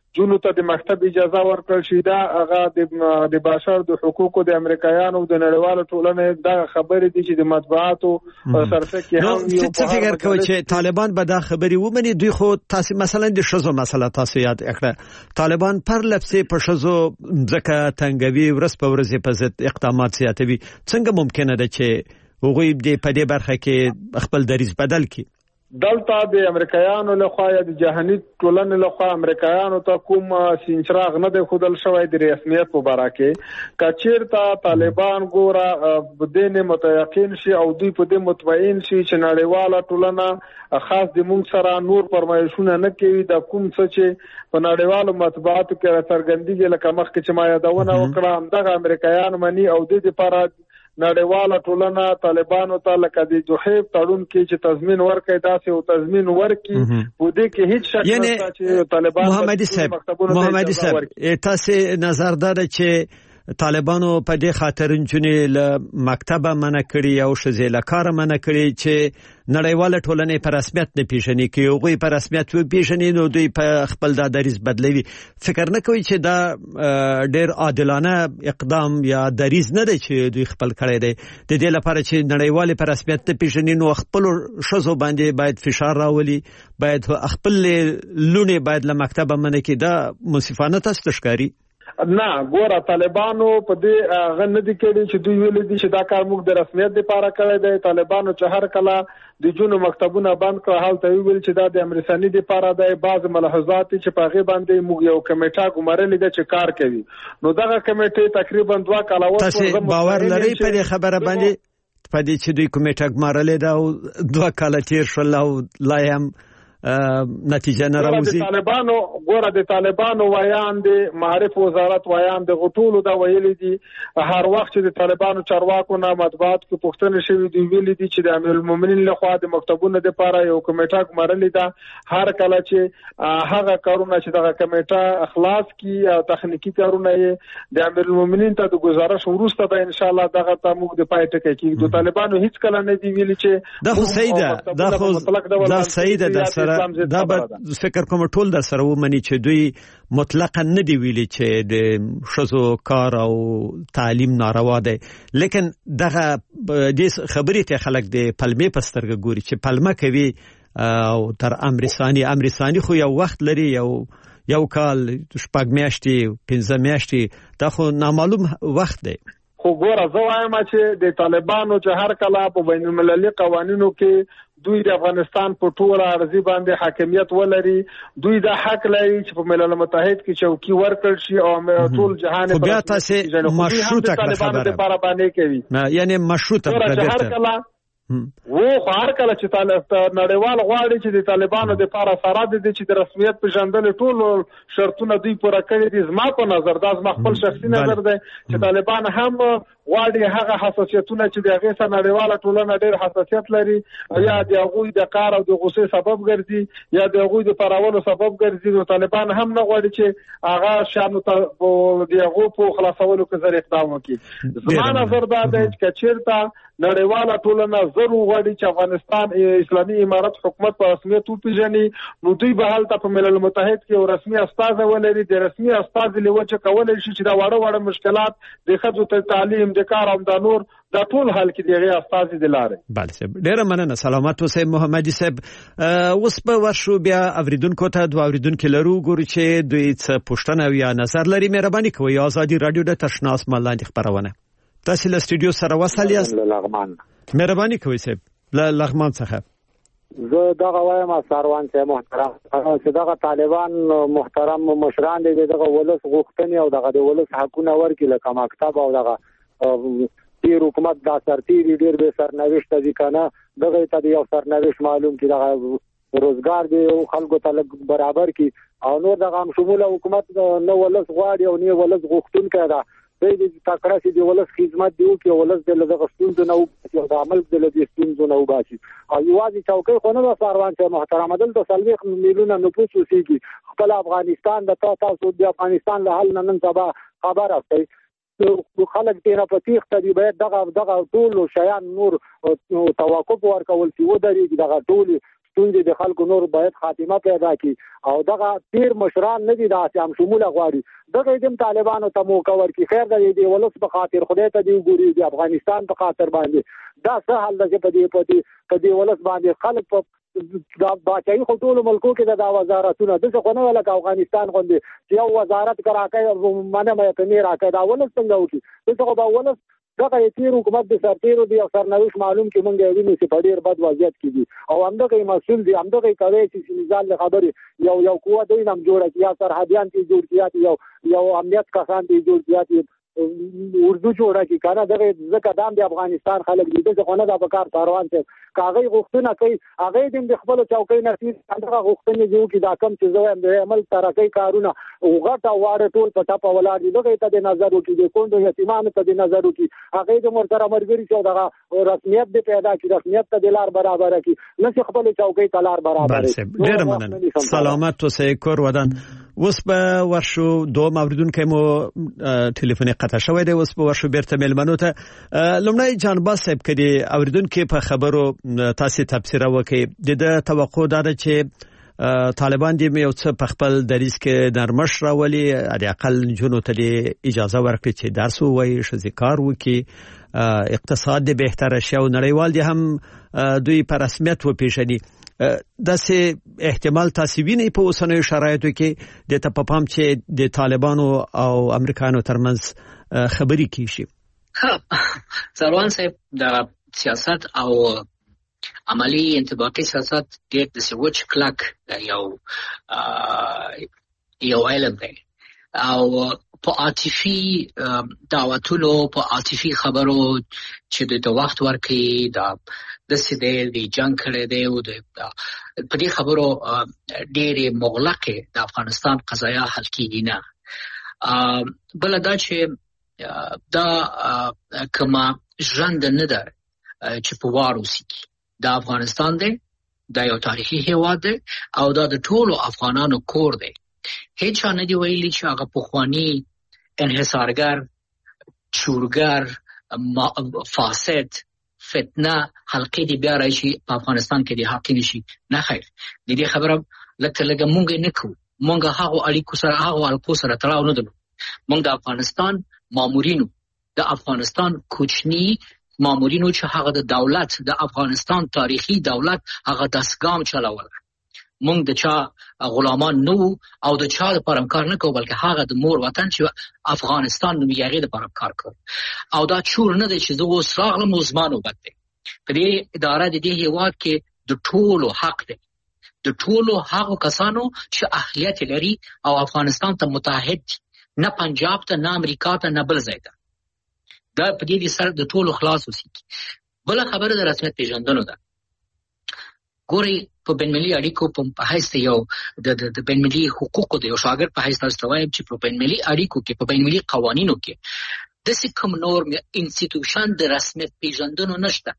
جونو ته د مکتب اجازه ورکړل شي دا هغه د بشر د حقوقو د امریکایانو د نړیوالو ټولنې دا خبرې دي چې د مطبوعاتو سرته کې هم یو څه فکر کوي چې طالبان به دا خبرې ومني. دوی خو تاسو مثلا د شزو مسله تاسو یاد کړه طالبان پر لپسې په شزو ځکه تنګوي ورس په ورځ په ضد اقدامات زیاتوي. څنګه ممکنه ده چې هغوی د په دې برخه کې خپل دریځ بدل کړي؟ دلته د امریکایانو لخوا یا د جهاني ټولنې لخوا امریکایانو ته کوم سینچراغ نه دی خودل شوی د رسمیت په باره کې. کچیرته طالبان ګوره بدین متيقن شي او دوی په دې مطمئن شي چې نړیواله ټولنه خاص د موږ سره نور پرمایشونه نه کوي د کوم څه چې په نړیوالو مطبوعاتو کې راڅرګندېږي لکه مخکې چې ما یادونه وکړه دغه امریکایان مني او د دې لپاره نړیواله ټولنه طالبانو ته لکه د جوهیب تړون کې چې تضمین ورکړي داسې او تضمین ورکړي په دې کې هیڅ شک نشته چې طالبان محمدي صاحب محمدي صاحب تاسو نظردار چې طالبانو په دې خاطر انجونې له مکتبه منع کړي او شزې له کار منع کړي چې نړیواله ټولنه په رسمیت نه پیژني کې هغوی په رسمیت و پیژني نو دوی په خپل د دریځ بدلوي. فکر نه کوي چې دا ډېر عادلانه اقدام یا دریځ نه دی چې دوی خپل کړی دی د دې لپاره چې نړیواله په رسمیت نه پیژني نو خپل شزو باندې باید فشار راولي باید خپل لونه باید له مکتبه منع کړي. دا منصفانه تاسو ښکاري؟ نه ګوره طالبانو په دې غن دي کړي چې دوی ویل دي چې دا کار موږ د رسمیت لپاره کړی دی. طالبانو چې هر کله د جنو مکتبونه بند کړ حال ته ویل چې دا د امریکایي لپاره د بعض ملاحظات چې په غي باندې موږ یو کمیټه ګمارلې ده چې کار کوي. نو دغه کمیټه تقریبا دوه کاله وخت تاسو باور لرئ په دې خبره باندې په دې چې دوی کمیټه ګمارلې ده او دوه کاله تیر شول او لا هم نتیجه نه راوځي؟ د طالبانو ګوره د طالبانو ویان د معرف وزارت ویان د غټولو دا ویلي دي هر وخت چې د طالبانو چارواکو نه مطبوعات کې پوښتنه شوې دي ویلي دي چې د امیر المؤمنین لخوا د مکتبونو لپاره یو کمیټه ګمارلې ده. هر کله چې هغه کارونه چې دغه کمیټه اخلاص کی او تخنیکی کارونه یې د امیر المؤمنین ته د گزارش وروسته به ان شاء الله دغه ته موږ د پای ټکی کې د طالبانو هیڅ کله نه دی ویلي چې دا خو صحیح ده دا خو دا صحیح ده دا به فکر کوم ټول در سره ومني چې دوی مطلقاً نه دی ویلي چې د شزو کار او تعلیم ناروا دی. لیکن دغه دې خبرې ته خلک د پلمې په سترګه ګوري چې پلمه کوي او تر امرسانی امرسانی خو یو وخت لري یو یو کال شپږ میاشتې پنځه میاشتې دا خو نامعلوم وخت دی. خو ګوره زه وایم چې د طالبانو چې هر کله په بین المللي قوانینو کې دوی د افغانستان په ټول ارضي باندې حاکمیت ولري دوی د حق لري چې په ملل متحد کې چوکي ورکړ شي او ټول جهان په بیا تاسو مشروطه خبره باندې کوي نه یعنی مشروطه هر کله وو هر کله چې طالب نړیوال غواړي چې د طالبانو د لپاره سره د چې د رسمیت په ژوندل ټول شرطونه دوی پوره کړی دي. زما په نظر دا زما خپل شخصي نظر دی چې طالبان هم غواړي هغه حساسیتونه چې د هغه سره نړیواله ټولنه ډېر حساسیت لري یا د هغوی د کار او د غصې سبب ګرځي یا د هغوی د پراولو سبب ګرځي. نو طالبان هم نه غواړي چې هغه شانو ته د هغو په خلاصولو کې زر اقدام وکړي. زما نظر دا دی چې چیرته نړیواله ټولنه ضرور غواړي چې افغانستان اسلامي امارت حکومت په رسمیت وپیژني نو دوی به هلته په ملل متحد کې یو رسمي استازی ولري. د رسمي استازي لوجه کولای شي چې دا واړه واړه مشکلات د ښځو ته تعلیم د کار او د نور دا ټول حل کې دیغه استازي د لارې. بله صاحب ډیره مننه. سلامات اوسئ محمدي صاحب. اوس په ورشو بیا اوریدونکو ته دوه اوریدونکو لرو ګورو چې دوی څه پوښتنه یا نظر لري. مهرباني کوئ آزادي رادیو د تشنا اسمان لاندې خبرونه تاسو له استودیو سره وصل یاست. لغمان مهرباني کوئ صاحب له لغمان څخه زه دغه وایم سروان صاحب محترم چې دغه طالبان محترم مشران دي دغه ولس غوښتنې او دغه ولس حقونه ورکړي لکه مکتب او دغه تیر حکومت دا سرتیری ډیر به سرنوشت دي کنه دغه ته یو سرنوشت معلوم کی دغه روزګار دی او خلکو ته برابر کی او نور دغه شموله حکومت نو ولس غواړي او نه ولس غوښتونکي ده د تکړه چې د ولس خدمت دی او کې ولس د لږ غشتون نه او د عمل د لږ غشتون نه او باسي او یوازې چوکۍ خو نه سروان چې محترم عدل د سلويخ میلیونه نفوس اوسېږي خپل افغانستان د تاسو د افغانستان له حل نن سبا خبر اخلي خلک دې نه پتیخ ته باید دغه دغه ټول شیان نور توقف ورکول سی و درې دغه ټول ستونزې د خلکو نور باید خاتمه پیدا کړي او دغه تیر مشران نه دي دا هم شموله غواړي دغه د طالبانو ته موقع ورکړي خیر د دې ولس په خاطر خدای ته دی ګوري د افغانستان په خاطر باندې دا څه حل ده په دې په دې په دې ولس باندې خلک په دا باچای خو ټول ملکو کې د وزارتونو د څه خونه ولک افغانستان غوندي چې یو وزارت کراکې منه مې کني راکې دا ولس څنګه وکړي دغه به ولس دغه تیر حکومت د سرتیرو دی سرنوشت معلوم کې مونږ یې ویني چې په ډیر بد وضعیت کې دي او همدغه مسول دي همدغه کوي چې نزال خبرې یو یو قوه دوی نام جوړه کیا سرحدیان کې جوړ کیا یو یو امنیت کسان دي جوړ کیا اردو جوړه کی کنه دغه ځکه دام د افغانستان خلک دي چې خونه د بکار کاروان ته کاغی غوښتنه کوي هغه د خپل چوکۍ نصیب څنګه غوښتنه جو کی دا کم چې زو د عمل ترقی کارونه او غټه واړه ټول په ټاپه ولاړ دي دغه ته د نظر وکړي د کوندو یتیمانو ته د نظر وکړي هغه د مرتر مرګري چې دغه رسمیت د پیدا کی رسمیت ته د لار برابر کی نه خپل چوکۍ ته لار برابر ډیر مننه سلامت اوسئ کور ودان اوس به ورشو دوه اوریدونکو مو ټلیفون قطع شوی دی اوس به ورشو بیرته ملمنو ته لومړی جانباز صاحب کړي اوریدونکو په خبرو تاسو تفسیر وکړي د توقع دا چې طالبان دې یو څه په خپل دریس کې نرمش راولي د اقل جنو ته اجازه ورکړي چې درس ووایي شذ کار وکړي اقتصاد دې بهتر شي او نړیوال دې هم دوی په رسمیت وپیژني داسې احتمال تاسو وینئ په اوسنیو شرایطو کې د تپپام چې د طالبانو او امریکایانو ترمنځ خبري کیږي سروان صاحب د سیاست او عملی انضباطي سیاست ډېر د سوچ کلک یو یو علم دی او په عاطفي دعوتونو په عاطفي خبرو چې د وخت ورکړي دا د سیدې د جنگ کړي دی او د په دې خبرو ډېر مغلقه د افغانستان قضایا حل کیږي نه بل دا چې دا کما ژوند نه ده چې په وارو سکی د افغانستان دی دا یو تاریخي هیواد دی او دا د ټولو افغانانو کور دی هیڅ نه دی ویلي چې هغه پخوانی انحصارګر چورګر فاسد فتنه حلقې دی بیا راشي په افغانستان کې دی حاکم شي نه خیر د دې خبره لکه لکه مونږ نه کوو مونږ هغه اړیکو سره هغه اړیکو سره تړاو نه درلود مونږ د افغانستان مامورینو د افغانستان کوچنی مامورینو چې هغه د دولت د افغانستان تاریخي دولت هغه دستګام چلاول مونږ د چا غلامان نو او د چا لپاره کار نه کوو بلکې هغه د مور وطن چې افغانستان نو یې لپاره کار کوي او دا چور نه دی چې زه اوس راغلم او زما نوبت دی په دې اداره د دې هیواد کې د ټولو حق دی د ټولو هغو کسانو چې اهلیت لري او افغانستان ته متحد نه پنجاب ته نه امریکا ته نه بل ځای ته دا په دې سره د ټولو خلاص وسی بل خبره د رسمیت پیژندنه ده ګوري په بین‌المللي اړیکو په حیث یو د د بین‌المللي حقوقو د یو شاګرد په حیث تاسو وایم چې په بین‌المللي اړیکو کې په بین‌المللي قوانینو کې د سکم نورم انسټیټیوشن د رسمیت پیژندنه نشته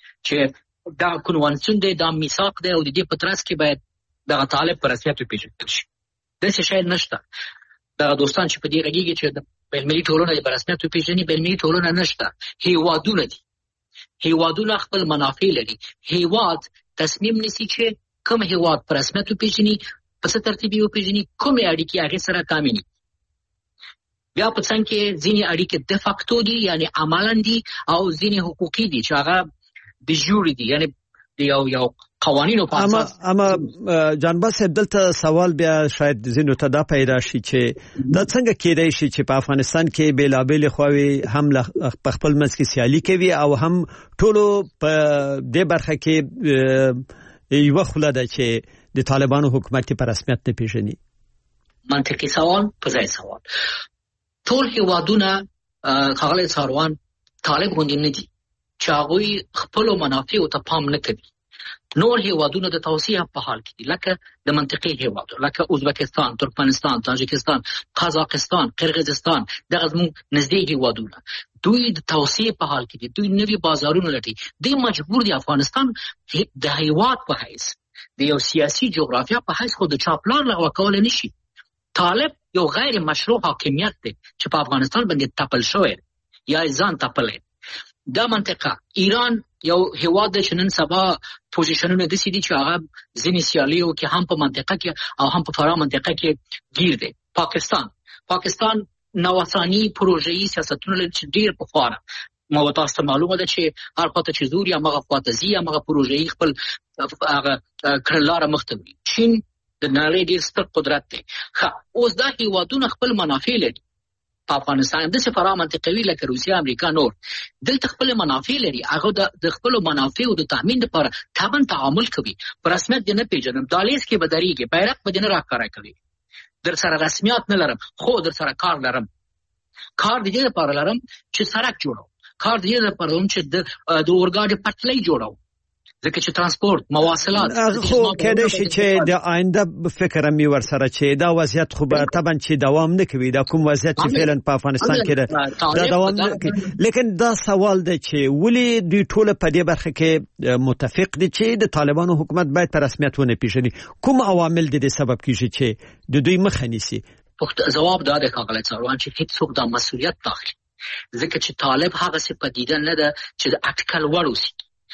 چې دا کنوانسیون دی دا میثاق دی او د دې په ترڅ کې باید د طالب پر رسمیت پیژندل شي د څه شی نشته دا دوستان چې په دې رګیږي چې د بین‌المللي ټولنه په رسمیت پیژني بین‌المللي ټولنه نشته هیوادونه دي هیوادونه خپل منافع لري هیواد تصمیم نیسي چې کوم هیواد پر رسمیت پیژني په څه ترتیب یې پیژني کوم اړیکې هغه سره کامینی بیا په څنګه کې ځینې اړیکې د فاکتو دي یعنی عملاً دي او ځینې حقوقي دي چې هغه د جوړ دي یعنی د یو یو قوانینو په اساس اما جانباز صاحب دلته سوال بیا شاید زینو ته دا پیدا شي چې دا څنګه کېدای شي چې په افغانستان کې بیلابل خوي هم په خپل منځ کې سیالي کوي او هم ټولو په دې برخه کې یو خله ده چې د طالبانو حکومت په رسمیت نه پیژني منطقي سوال په ځای سوال ټول هیوادونه خغله څاروان طالب غوندي نه دي چې هغه خپل منافع او ته پام نه کوي نور هیوادونه د توسعه په حال کې دي لکه د منطقي هیوادو لکه ازبکستان ترکمنستان تاجکستان قزاقستان قرغیزستان دغه زموږ نږدې هیوادونه دوی د توسعه په حال کې دي دوی نوي بازارونه لټي دوی مجبور دي افغانستان د هیواد په حیث د یو سیاسي جغرافیا په حیث خو د چاپلان لغوه کول نشي طالب یو غیر مشروع حاکمیت دی چې په افغانستان باندې تپل شوی یا ځان تپل دا منطقه ایران یو هیواد چې نن سبا پوزیشنونه د سې دي چې هغه ځینې سیالیو کې هم په منطقه کې او هم په فرا منطقه کې گیر دی. پاکستان پاکستان نوسانی پروژه‌ای سیاستونه لري چې ډیر په خاره مو تاسو ته معلومه ده چې هر خواته چې زوري هغه خواته زی هغه پروژه‌ای خپل هغه کړلاره مختوي. چین د نړۍ ډیر ستر قدرت دی. ښه اوس دا هیوادونه خپل منافع لري. په افغانستان د سفاره منطقوي لکه روسیه امریکا نور دلته خپل منافع لري. هغه د خپل منافع او د تامین لپاره تابن تعامل کوي. پر رسمیت نه پیژنم دالیس کې بدريږي بیرغ به نه راکاره کوي. در سره رسمیت نه لرم خو در سره کار لرم. کار دې لپاره لرم چې سړک جوړو. کار دې لپاره لرم چې د اورګاډي پټلۍ جوړو. ځکه چې ترانسپورت مواصلات خو کېدای شي چې د آینده فکر مې ورسره چې دا وضعیت خو به طبعا چې دوام نه کوي. دا کوم وضعیت چې فعلا په افغانستان کې دا دوام نه کوي. لیکن دا سوال دی چې ولې دوی ټول په دې برخه کې متفق دي چې د طالبانو حکومت باید په رسمیت ونه پیژني؟ کوم عوامل دي د سبب کیږي چې د دوی مخه نیسي؟ جواب دا دی ښاغلی څاروان چې هیڅوک دا مسؤلیت تاخلي. ځکه چې طالب هغه څه پدیده نه ده چې د اټکل وړ اوسي.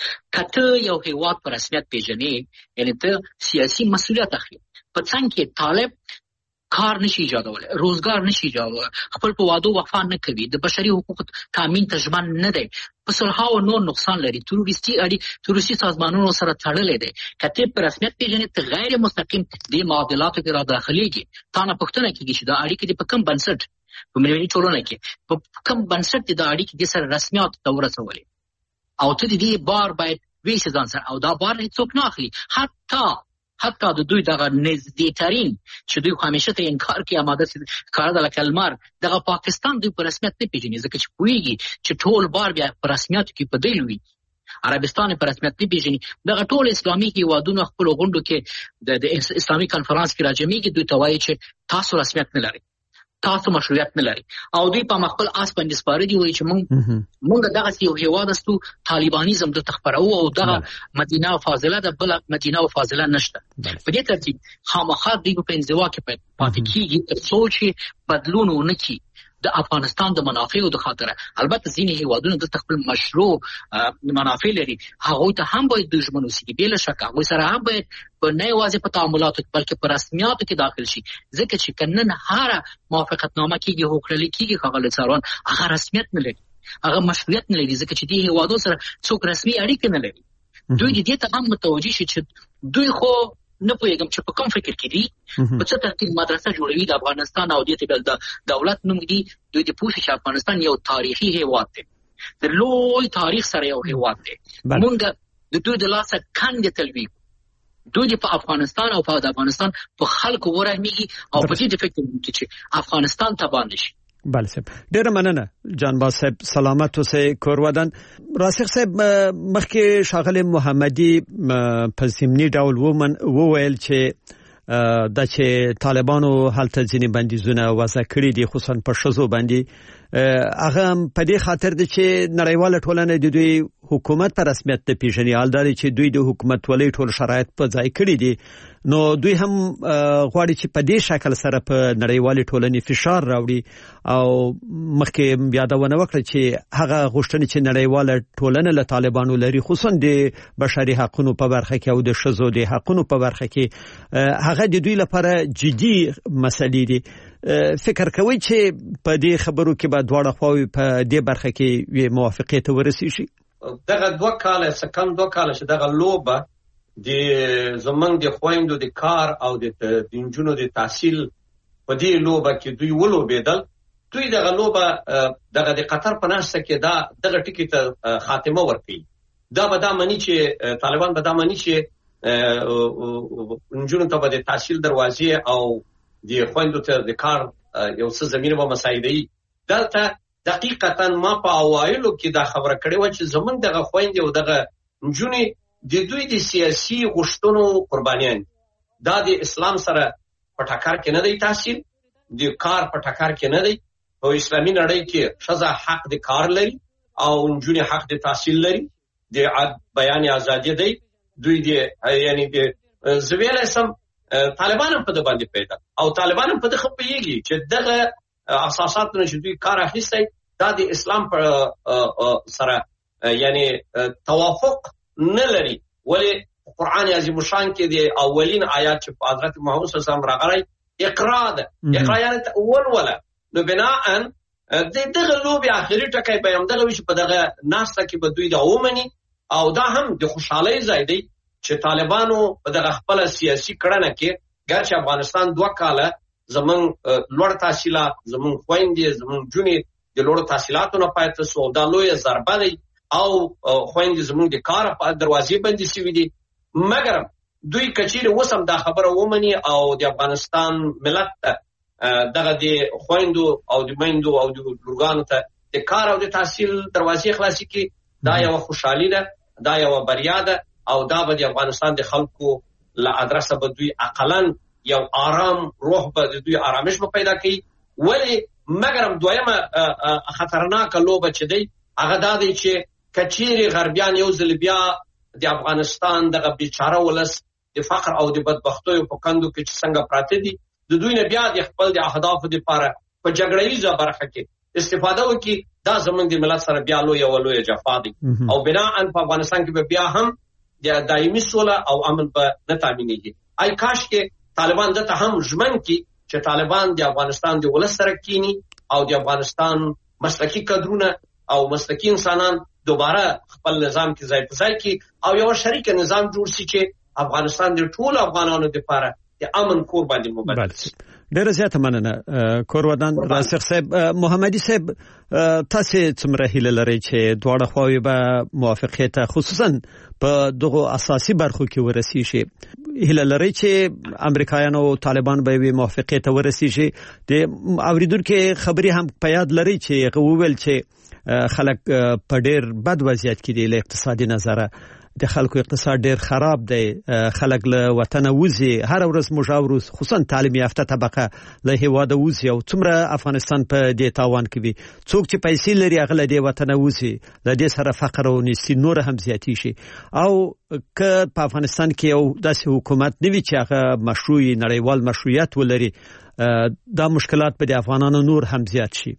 کته یو هیواد په رسمیت پیژنې یعنی ته سیاسي مسؤلیت اخلي. په څنګه کې طالب کار نشي ایجادول، روزګار نشي ایجادول، خپل په وعدو وفا نه کوي، د بشري حقوقو تامین ته ژمن نه دی، په صلح او نور نقصان لري، تروریستي اړي تروریستي سازمانونو سره تړلې دي. کته په رسمیت پیژنې ته غیر مستقیم د معادلاتو کې را داخليږي. تا نه پوښتنه کیږي چې دا اړیکې په کوم بنسټ په ملي ټولنه کې په کوم بنسټ د اړیکې د سره رسمیت ته ورسولې او ته دې بار باید ویسه ځان سره او دا بار هیڅوک نه اخلي. حتی حتی د دوی دغه نږدې ترين چې دوی همیشه ته انکار کوي آماده سي کار د کلمار دغه پاکستان دوی په رسمیت نه پیژني. ځکه چې پويږي چې ټول بار بیا په رسمیت کې په دی لوي. عربستان په رسمیت نه پیژني. دغه ټول اسلامي هیوادونو خپل غونډو کې د اسلامي کانفرنس کې راجمعيږي. دوی ته وایي چې تاسو رسمیت نه لرئ، تاسو مشروعیت نه لري او دوی په مخبل آس باندې سپاره دي وایي چې مونږ مونږ دغه یو هیواد استو طالبانیزم د تخبرو او دغه مدینه او فاضله د بل مدینه او فاضله نشته. په دې ترتیب خامخا دوی په انزوا کې پاتې کیږي تر څو چې بدلون ونه کړي د افغانستان د منافعو د خاطره. البته ځینې هیوادونه د خپل مشروع منافع لري، هغه ته هم باید دښمن اوسي. بل شک هغه سره هم باید په نه یوازې په تعاملاتو بلکې په رسمیاتو کې داخل شي. ځکه چې کنن هر موافقتنامه کېږي هوکړه کېږي خغل څارون هغه رسمیت نه لري، هغه مشروعیت نه لري. ځکه چې دې هیوادو سره څوک رسمي اړیکې نه لري. دوی دې ته هم متوجي شي چې دوی خو نه پوهیږم چې په کوم فکر کې دي، په څه ترتیب مدرسه جوړوي د افغانستان او دې ته بل د دولت نوم دی. دوی د پوښتنې چې افغانستان یو تاریخي هیواد دی، د لوی تاریخ سره یو هیواد دی. موږ د دوی د لاسه کاندې تلوي دوی په افغانستان او په افغانستان په خلکو ورهمېږي او په دې فکر کې چې افغانستان تباه نشي. بله صاحب ډیره مننه جانباز صاحب، سلامت اوسئ کور ودان. راسخ صاحب مخکې ښاغلی محمدي په ضمني ډول وویل چې دا چې طالبانو هلته ځینې بندیزونه وضع کړي دي خصوصا په ښځو باندې، هغه په دې خاطر دی چې نړیواله ټولنه د دوی حکومت په رسمیت نه پیژني. حال دا دی چې دوی د حکومت ولې ټول شرایط په ځای کړي دي، نو دوی هم غواړي چې په دې شکل سره په نړیوالې ټولنې فشار راوړي او مخکې یادونه وکړه چې هغه غوښتنې چې نړیواله ټولنه له طالبانو لري خصوصا د بشري حقوقو په برخه کې او د ښځو د حقوقو په برخه کې هغه د دوی لپاره جدي مسلې دي. فکر کوي چې په دې خبرو کې به دواړه خواوې په دې برخه کې موافقت ورسیږي؟ دغه دوه کاله سکم دوه کاله چې دغه لوبه د زمنګ د خويندو د کار او د دنجونو د تحصیل په دې لوبه کې دوی ولوبېدل. دوی دغه لوبه دغه د قطر په ناشته کې دا دغه ټکی ته خاتمه ورکړي. دا به دا معنی چې طالبان به دا معنی چې دنجونو ته به د تحصیل دروازې او د خويندو ته د کار یو څه زمينه به مساعدهي. دلته دقیقاً ما په اوایلو کې دا خبره کړې و چې زمونږ دغه خويندې او دغه نجونې د دوی د سیاسي غوښتنو قربانیان دا د اسلام سره په ټکر کې نه دی، تحصیل د کار په ټکر کې نه دی. په اسلامي نړۍ کې ښځه حق د کار لري او نجونې حق د تحصیل لري، د بیان ازادي دی. دوی د یعنی د زویل سم طالبان په د باندې پیدا او طالبان په د خپېږي چې دغه اساسات نه چې دوی کار اخیستي دا د اسلام پر سره یعنی توافق نه لري. ولی قرآن عظیم شان کې د اولین آیات چې په حضرت محمد صلی الله علیه وسلم راغلی اقرا ده، اقرا یعنی ولوله. نو بناء د دغه لوبي اخري ټکی به هم دغه وشي په دغه ناسته کې به دوی دا ومني، او دا هم د خوشحالۍ ځای دی چې طالبانو په دغه خپل سیاسي کړنه کې ګرچې افغانستان دوه کاله زمون لوړ تحصیلات، زمون خويندې، زمون جونې د لوړ تحصیلاتو نه پاتې سو، دا لویه ضربه دی او خويندې زمون د کار په دروازې باندې سوي دي. مګر دوی کچیر وسم دا خبره ومني او د افغانستان ملت دغه د خويندو او د میندو او د لورګانو ته د کار او د تحصیل دروازې خلاصي کی، دا یو خوشحالي ده، دا یو بریا ده، او دا به د افغانستان د خلکو له ادرسه به دوی اقلن یو آرام روح به د دوی آرامش به پیدا کوي. ولی مګرم دویمه خطرناک لوبه چې دی هغه دا دی چې کچیر غربیان یو ځل بیا د افغانستان دغه بیچاره ولس د فقر او د بدبختیو په کندو کې چې څنګه پراته دي، د دوی نه بیا د خپل د اهدافو لپاره په جګړه‌یزه برخه کې استفاده وکړي. دا زمونږ د ملت سره بیا لوی او لوی جفا دی، او بناء په افغانستان کې به بیا هم د دایمي سوله او امن به نه تامینېږي. ای کاش کې طالبان دته هم ژمن کی چې طالبان د افغانستان د ولس سره کینی او د افغانستان مسلکی کادرونه او مسلکی انسانان دوباره خپل نظام کې ځای په ځای کی او یو شریک نظام جوړ شي چې افغانستان د ټول افغانانو لپاره د امن کور باندې مبادله شي. ډېر زیات مننه کورودان راسخ صاحب. محمدي صاحب تاسو څومره هیله لرئ چې دواړه خواوې به موافقت خصوصا په دغه اساسي برخو کې ورسیږي؟ هیله لرئ چې امریکایانو او طالبان به موافقت ورسیږي؟ د اوریدونکو خبري هم په یاد لرئ چې غوول چې خلک په ډېر بد وضعیت کې دي له اقتصادي نظره، د خلکو اقتصاد ډیر خراب دی، خلک له وطن وځي، هر ورځ مجاور خصوصا تعلیم یافته طبقه له هیواده وځي او څومره افغانستان په دې تاوان کې وي. څوک چې پیسې لري هغه له دې وطن وځي، له دې سره فقر او نسي نور هم زیاتی شي. او که په افغانستان کې یو داسې حکومت نه وي چې هغه مشروعي نړیوال مشروعیت ولري، دا مشکلات به د افغانانو نور هم زیات شي.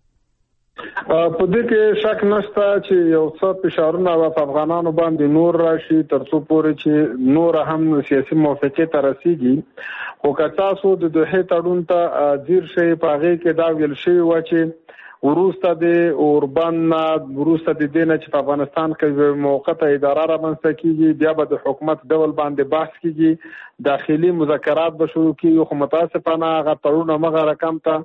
په دې کې شک نشته چې یو څه فشارونه په افغانانو باندې نور راشي ترڅو پورې چې نور هم سیاسي موافقه ته رسیږي. خو که تاسو د دوه تړون ته ځیر شي په هغه کې دا ویل شي و چې وروسته د اوربان وروسته د دینه چې په افغانستان کې موقته اداره رامنځته کیږي، بیا به د حکومت ډول باندې بحث کیږي، داخلي مذاکرات به شروع کیږي. خو متاسفانه هغه تړون مغه رقم ته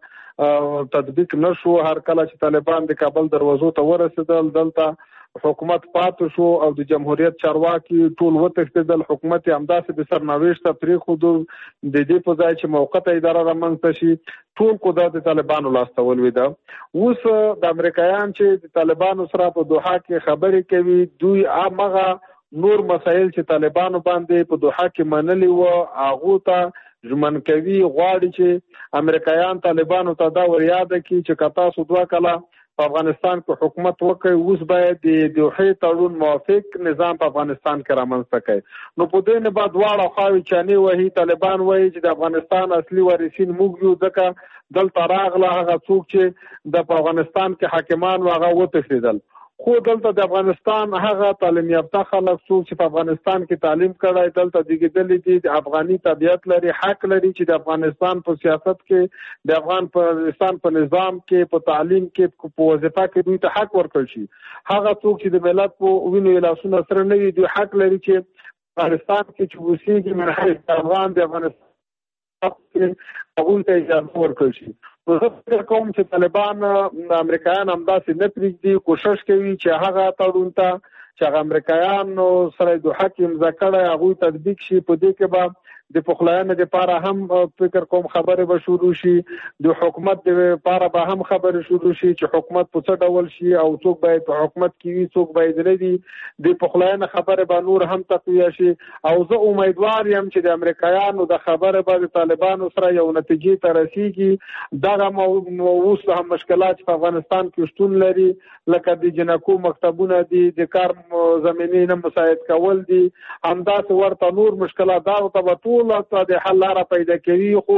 تطبیق نشو. هر کله چې طالبان د کابل دروازو ته ورسېدل، دلته حکومت پاتې شو او د جمهوریت چارواکي ټول وتښتېدل. حکومت همداسې به سرنوشت ته پرېښودل، د دې په ځای چې موقته اداره رامنځته شي ټول قدرت د طالبانو لاسته ولوېده. اوس د امریکایان چې د طالبانو سره په دوحه کې خبرې کوي، دوی هغه نور مسایل چې طالبانو باندې په دوحه کې منلي و هغو ته ژمن کوي، غواړي چې امریکایان طالبانو ته دا ور یاد کړي چې که تاسو دوه کاله په افغانستان کې حکومت وکړي، اوس باید د دوحې تړون موافق نظام په افغانستان کې رامنځته کړي. نو په دې نه بعد دواړه خواوې چانې وهي. طالبان وایي چې د افغانستان اصلي وارثین موږ یو، ځکه دلته راغله هغه څوک چې د افغانستان کې حاکمان و هغه وتښتېدل. خو دلته د افغانستان هغه تعلیم یافته خلک څوک چې په افغانستان کې تعلیم کړی، دلته دیګدلې دي، د افغاني طبیعت لري، حق لري چې د افغانستان په سیاست کې، د افغانستان په نظام کې، په تعلیم کې، په وظیفه کې دوی ته حق ورکړل شي. هغه څوک چې د ملت په وینو لاسونه سره نه وي، دوی حق لري چې افغانستان کې چې اوسېږي من حیث افغان د افغانستان هغوی ته اجازه ورکړل شي. زه فکر کوم چې طالبان امریکایان همداسې نه پرېږدي، کوشش کوي چې هغه تړون ته چې هغه امریکایانو سره دوحه کې امضا کړی هغوی تطبیق شي. په دې کې به د پخلاینې لپاره هم فکر کوم خبرې به شروع شي، د حکومت لپاره به هم خبرې شروع شي چې حکومت په څه ډول شي او څوک باید په حکومت کې وي، څوک باید نه وي. د پخلاینې خبرې به نور هم تقویه شي. او زه امیدوار یم چې د امریکایانو د خبرې به د طالبانو سره یو نتیجې ته رسیږي. دغه اوس هم مشکلات په افغانستان کې شتون لري، لکه د جنکو مکتبونه دي، د کار زمینې نه مساعد کول دي، همداسې ورته نور مشکلات دا ته به ټول ته د حل لاره پیدا کوي. خو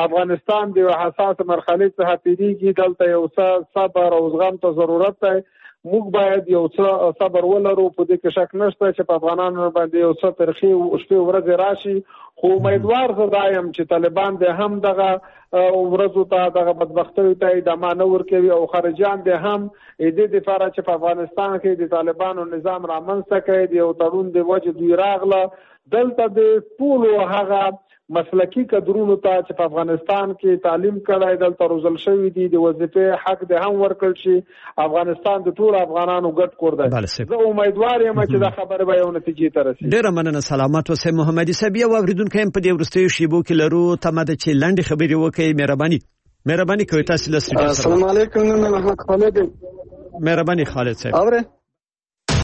افغانستان د حساس مرحله څخه تیریږي، دلته یو څه صبر او زغم ته ضرورت دی. موږ باید یو څه صبر ولرو. په دې کې شک نشته چې په افغانانو باندې یو څه ترخی او شپې ورځې راشي، خو امیدوار زه دا یم چې طالبان د هم دغه ورځو ته دغه بدبختۍ ته ادامه نه ورکوي او خارجيان د هم د دې لپاره چې په افغانستان کې د طالبانو نظام رامنځته کړي د یو تړون د وجه دوی راغله دلته د ټولو هغه مسلکی کډرونو ته چې په افغانستان کې تعلیم کړای دلته روزل شوی دي د وظیفې حق د هم ورکړل شي. افغانستان د ټول افغانانو ګډ کور دی. زه امیدوار یم چې دا خبره به یو نتیجې ته رسیږي. ډیره مننه. سلامات اوسئ محمدي صاحب. یو اوریدونکو هم په دې ورستیو شیبو کې لرو تمه ده چې لاندې خبرې وکړي. مهرباني مهرباني کوي تاسو له سټډیو. السلام علیکم. محمد خالد. مهرباني خالد صاحب. اوره